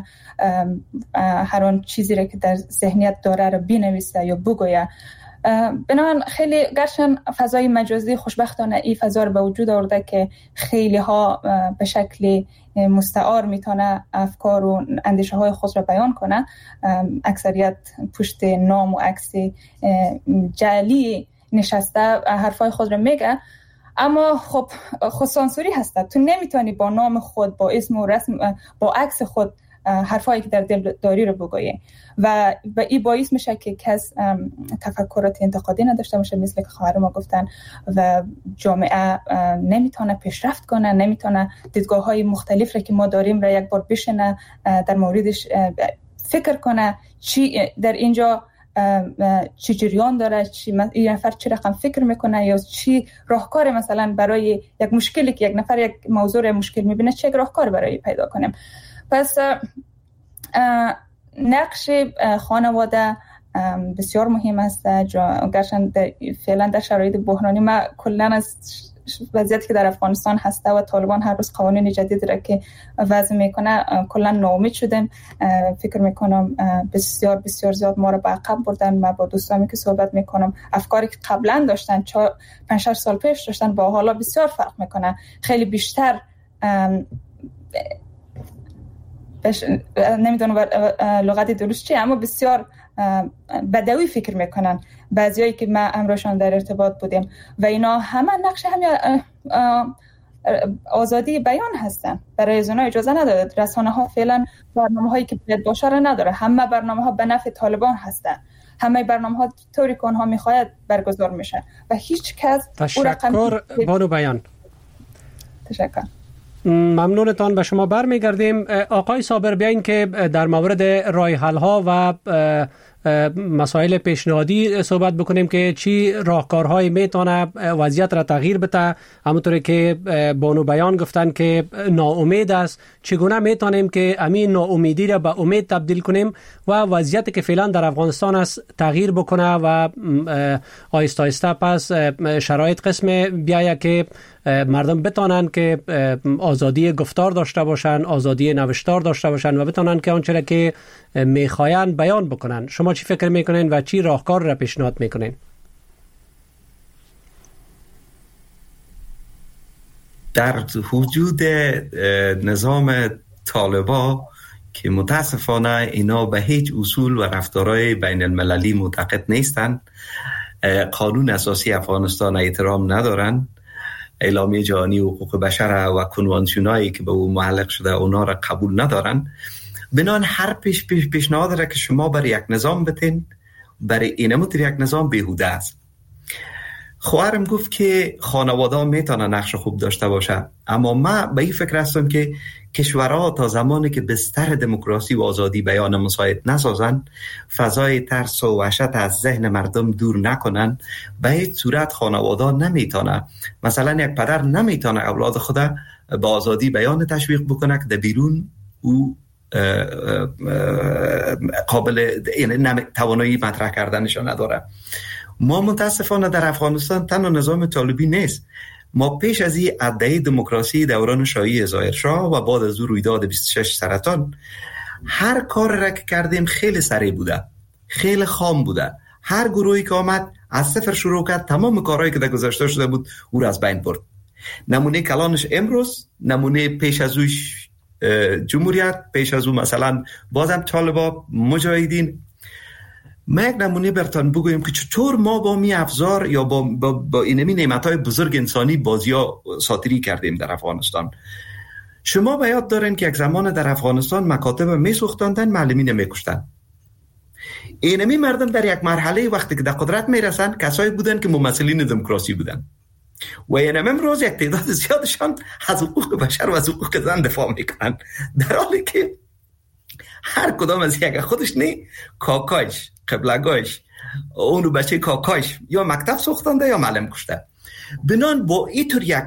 هر آن چیزی را که در ذهنیت داره را بنویسه یا بگویه. بنابراین خیلی گرچه فضای مجازی خوشبختانه این فضا رو به وجود آورده که خیلی ها به شکل مستعار میتونه افکار و اندیشه های خود را بیان کنه، اکثریت پشت نام و عکس جعلی نشسته حرفای خود را میگه، اما خب سانسوری هسته، تو نمیتونی با نام خود، با اسم و رسم، با عکس خود حرفایی که در دل داری رو بگویی و این باعث میشه که کس تفکرات انتقادی نداشته باشه، مثل که خواهر ما گفتن، و جامعه نمیتونه پیشرفت کنه، نمیتونه دیدگاه‌های مختلف را که ما داریم را یک بار بشنه، در موردش فکر کنه چی در اینجا چی جریان داره، این نفر چی رقم فکر میکنه یا چی راهکار مثلا برای یک مشکلی که یک نفر یک موضوع مشکل میبینه چه راهکار برای پیدا کنیم. پس نقش خانواده بسیار مهم است. گرچه فعلا در شرایط بحرانی ما کلا از وضعیتی که در افغانستان هسته و طالبان هر روز قوانین جدید را که وضع میکنه کلا ناامید شدیم. فکر میکنم بسیار بسیار زیاد ما را به عقب بردن. من با دوستانی که صحبت میکنم افکاری که قبلا داشتن 5-6 سال پیش داشتن با حالا بسیار فرق میکنه. خیلی بیشتر نمیدونم لغت درست چیه اما بسیار بدوی فکر میکنن بعضیایی که ما امروشان در ارتباط بودیم و اینا همه نقش همین آزادی بیان هستن. برای از اونها اجازه نداده. رسانه ها فعلا برنامه هایی که باید باشه را نداره. همه برنامه ها به نفع طالبان هستن. همه برنامه ها طوری که اونها میخواید برگزار میشن و هیچ کس تشکر بانو بیان. تشکر. ممنونتان. به شما برمیگردیم. آقای صابر بیاین که در مورد راه حل ها و مسائل پیشنهادی صحبت بکنیم که چی راهکارهای میتونه وضعیت را تغییر بده. همونطوری که بانو بیان گفتن که ناامید است، چگونه میتونیم که همین ناامیدی را به امید تبدیل کنیم و وضعیتی که فعلا در افغانستان است تغییر بکنه و آهسته آهسته پس شرایط قسم بیایه که مردم بتونن که آزادی گفتار داشته باشن، آزادی نوشتار داشته باشن و بتونن که آنچه که میخواین بیان بکنن. شما چی فکر میکنین و چی راهکار را پیشنهاد میکنین؟ در وجود نظام طالبا که متاسفانه اینا به هیچ اصول و رفتارهای بین المللی معتقد نیستن، قانون اساسی افغانستان احترام ندارن، اعلامیه جهانی حقوق بشر و کنوانسیونایی که به او معلق شده اونا را قبول ندارن، بنان هر پیشنهاد را که شما برای یک نظام بتین برای اینمو در یک نظام بیهوده است. خواهرم گفت که خانواده میتونه نقش خوب داشته باشه، اما من به این فکر هستم که کشورها تا زمانی که بستر دموکراسی و آزادی بیان مساعد نسازن، فضای ترس و وحشت از ذهن مردم دور نکنن، به هیچ صورت خانواده نمیتونه، مثلا یک پدر نمیتونه اولاد خود با آزادی بیان تشویق بکنه که در بیرون او قابل توانایی مطرح کردنشان نداره. ما متاسفانه در افغانستان تنها نظام طالبی نیست. ما پیش از این ادعای دموکراسی دوران شاهی ظاهرشاه و بعد از او رویداد 26 سرطان هر کار را که کردیم خیلی سریع بوده، خیلی خام بوده. هر گروهی که آمد از صفر شروع کرد، تمام کارهایی که در گذشته شده بود او را از بین برد. نمونه کلانش امروز، نمونه پیش از اوش جمهوریت، پیش از او مثلا بازم طالبا، مجاهدین. ما یک نمونه برتان بگویم که چطور ما با می افزار یا با اینمی نعمتهای بزرگ انسانی بازیا ساتری کردیم در افغانستان. شما به یاد دارین که یک زمان در افغانستان مکاتب می سوختاندن، معلمین می کشتن. اینمی مردم در یک مرحله وقتی که در قدرت می رسن کسایی بودن که ممثلین دموکراسی بودن و اینم امروز یک تعداد زیادشان از حقوق بشر و از حقوق زن دفاع میکنن، در حالی که هر کدام از یک خودش نه کاکاش، قبلگاش، اونو بچه کاکاش یا مکتب سوختنده یا معلم کشته. بنان با اینطور یک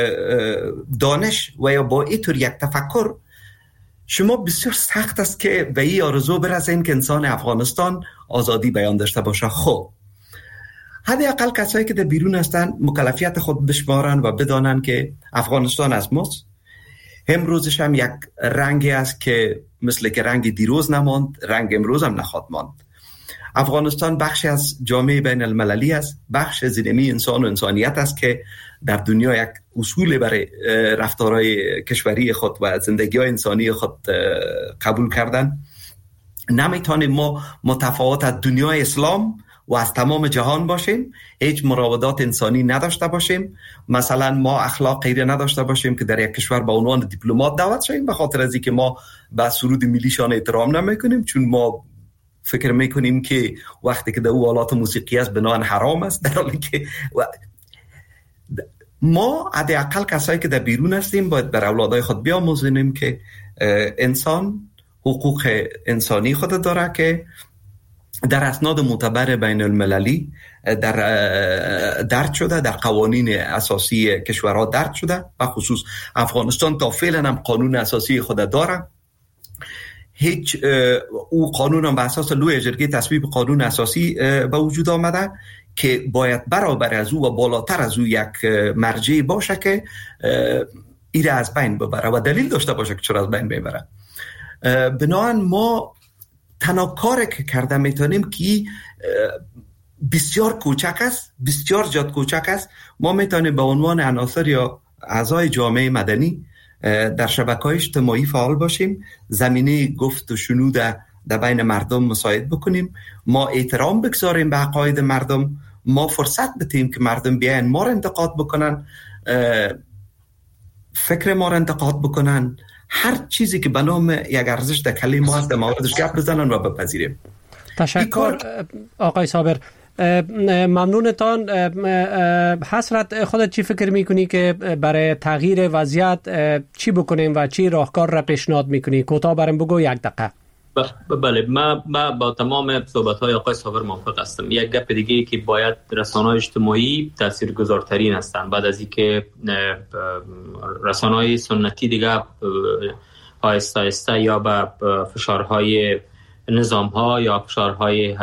دانش و یا با اینطور یک تفکر شما بسیار سخت است که به این آرزو برسین که انسان افغانستان آزادی بیان داشته باشه. خب حداقل کسایی که در بیرون هستن مکلفیت خود بشمارن و بدانن که افغانستان از ماست. امروزش هم یک رنگی است که مثل که رنگ دیروز نماند، رنگ امروز هم نخواهد ماند. افغانستان بخشی از جامعه بین المللی است، بخش زینمی انسان و انسانیت است که در دنیا یک اصول برای رفتارهای کشوری خود و زندگی انسانی خود قبول کردن. نمیتونیم ما متفاوت از دنیای اسلام و از تمام جهان باشیم، هیچ مراودات انسانی نداشته باشیم. مثلا ما اخلاق غیره نداشته باشیم که در یک کشور با عنوان دیپلمات دعوت شویم به خاطر از اینکه ما به سرود ملیشان احترام نمیکنیم، چون ما فکر میکنیم که وقتی که در او آلات موسیقی است بناهن حرام است، در حالی که ما حداقل کسایی که در بیرون هستیم باید بر اولادای خود بیاموزونیم که انسان حقوق انسانی خود داره که در اسناد معتبر بین المللی درد شده، در قوانین اساسی کشورها درد شده و خصوص افغانستان تا فعلا هم قانون اساسی خود داره. هیچ او قانون هم به اساس لوی جرگه تصویب قانون اساسی به وجود آمده که باید برابر از او و بالاتر از او یک مرجع باشه که ایره از بین ببره و دلیل داشته باشه که چرا از بین ببره. بنابراین ما تنها کاری که کرده میتونیم که بسیار کوچک است، بسیار زیاد کوچک است. ما میتونیم به عنوان عناصر یا اعضای جامعه مدنی در شبکه‌های اجتماعی فعال باشیم، زمینه گفت و شنود در بین مردم مساعد بکنیم، ما احترام بگذاریم به عقاید مردم، ما فرصت بدیم که مردم بیاین ما را انتقاد بکنن، فکر ما را انتقاد بکنن، هر چیزی که به نام یک ارزش در کلمه ما هست در موردش گپ بزنن و بپذیریم. تشکر آقای صابر. ممنونتان. حسرت، خودت چی فکر میکنی که برای تغییر وضعیت چی بکنیم و چی راهکار را پیشنهاد میکنی؟ کوتاه برام بگو، 1 دقیقه. بله، من با تمام صحبت‌های آقای صابر موافق هستم. یک گپ دیگه که باید رسانه‌های اجتماعی تاثیرگذارترین هستند. بعد از اینکه رسانه‌های سنتی دیگه آهسته آهسته یا به فشارهای نظام‌ها یا فشارهای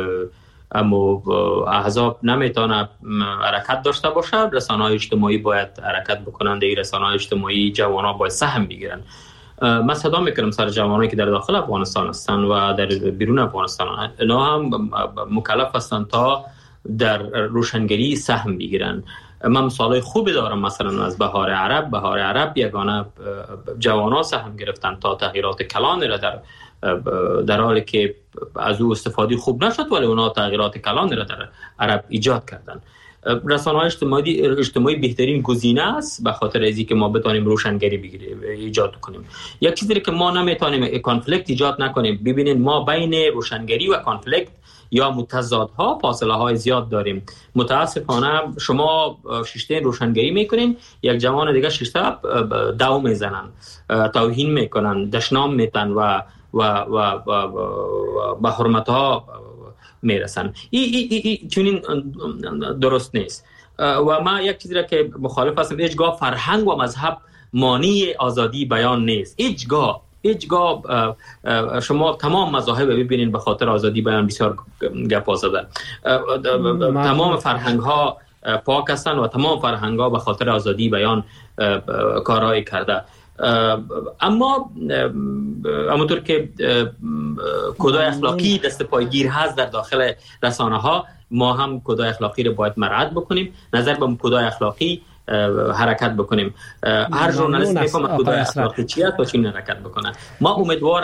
احزاب نمیتونه حرکت داشته باشه، رسانه‌های اجتماعی باید حرکت بکنن. دیگه رسانه‌های اجتماعی جوانان باید سهم بگیرن. من صدا میکنم سر جوانانی که در داخل افغانستان هستن و در بیرون افغانستان، اینا هم مکلف هستن تا در روشنگری سهم بگیرن. من مثالای خوبی دارم، مثلا از بهار عرب یگانه جوانان سهم گرفتن تا تغییرات کلان را در حالی که از او استفاده خوب نشد، ولی اونا تغییرات کلان را در عرب ایجاد کردن. رسانه‌های اجتماعی بهترین گزینه است به خاطر ازی که ما بتونیم روشنگری ایجاد کنیم. یک چیزی که ما نمیتونیم کانفلیکت ایجاد نکنیم. ببینید ما بین روشنگری و کانفلیکت یا متضادها فاصله های زیاد داریم. متاسفانه شما شیشته روشنگری میکنین، یک جوان دیگه شیشته داو میزنن، توهین میکنن، دشنام میتن و به حرمتها میرسن. این چنین درست نیست. و ما یک چیزی را که مخالف هستم، هیچگاه فرهنگ و مذهب مانع آزادی بیان نیست. هیچگاه شما تمام مذاهب ببینید به خاطر آزادی بیان بسیار گپ زدن. تمام فرهنگ ها پاک هستند و تمام فرهنگ ها به خاطر آزادی بیان کارهای کرده. اما همونطور که کدای اخلاقی دست پایگیر هست در داخل رسانه ها، ما هم کدای اخلاقی رو باید مراعات بکنیم، نظر به کدای اخلاقی حرکت بکنیم. هر ژورنالیست میفهمه کدای اخلاقی چیه تا چی حرکت بکنه. ما امیدوار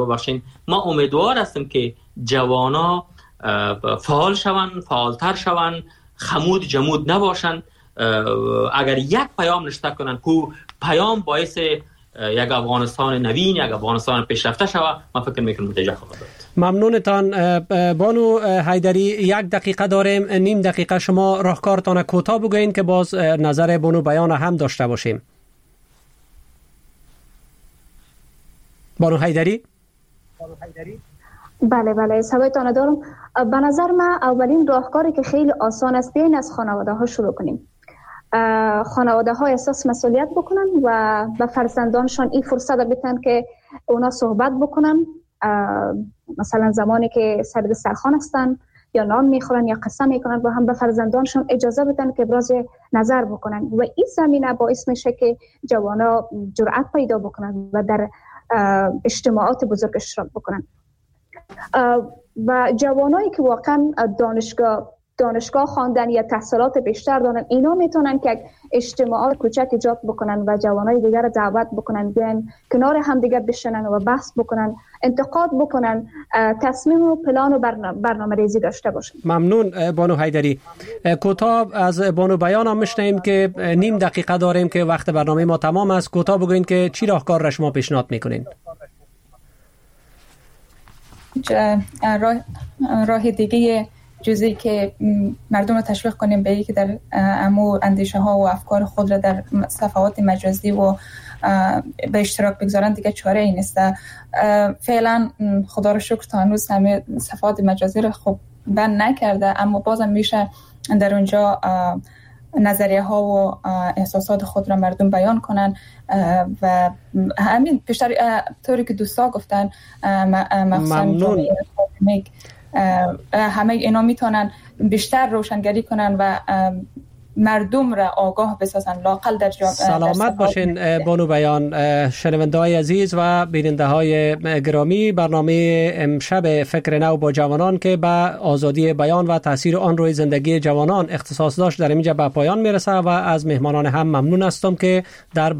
هستم که جوانا فعال شوند، فعالتر شوند، خمود جمود نباشند. اگر یک پیام نشته کنن که پیام باعث یک افغانستان نوین، یک افغانستان پیشرفته شود، من فکر میکنم نتیجه خواهد داد. ممنونتان. بانو حیدری، 1 دقیقه داریم، نیم دقیقه شما راهکارتان کوتاه بگوین که باز نظر بانو بیان هم داشته باشیم. بانو حیدری؟ بله صحبتتان دارم. به نظر من اولین راهکاری که خیلی آسان است، این از خانواده ها شروع کنیم. خانواده ها احساس مسئولیت بکنن و به فرزندانشان این فرصت بدن که اونا صحبت بکنن. مثلا زمانی که سر دسترخوان هستن یا نان میخورن یا قصه میکنن، با هم به فرزندانشان اجازه بدن که ابراز نظر بکنن و این زمینه باعث میشه که جوانا جرأت پیدا بکنن و در اجتماعات بزرگ اشتراک بکنن. و جوانایی که واقعا دانشگاه خواندن یا تحصیلات بیشتر دارن، اینا میتونن که اجتماعات کوچک ایجاد بکنن و جوانای دیگر رو دعوت بکنن بیان کنار هم دیگه بشینن و بحث بکنن، انتقاد بکنن، تصمیم و پلان و برنامه ریزی داشته باشن. ممنون بانو حیدری. کوتاه از بانو بیان هم میشنیم که نیم دقیقه داریم که وقت برنامه ما تمام است. کوتاه بگوین که چی راهکار را شما پیشنهاد میکنین؟ راه دیگه جزئی که مردم رو تشویق کنیم به اینکه در امو اندیشه ها و افکار خود را در صفحات مجازی و به اشتراک بگذارن دیگه چاره ای نیست. فعلا خدا رو شکر تا هنوز همه صفحات مجازی رو خب بند نکرده، اما بازم میشه در اونجا نظریه ها و احساسات خود را مردم بیان کنن و همین بیشتر طوری که دوستا گفتن ممنون. همه اینا میتونن بیشتر روشنگری کنن و مردم را آگاه بسازن لااقل در جامعه. سلامت باشین بانو بیان. شنونده های عزیز و بیننده های گرامی، برنامه امشب فکر نو با جوانان که به آزادی بیان و تاثیر آن روی زندگی جوانان اختصاص داشت در اینجا به پایان میرسه و از مهمانان هم ممنون هستم که در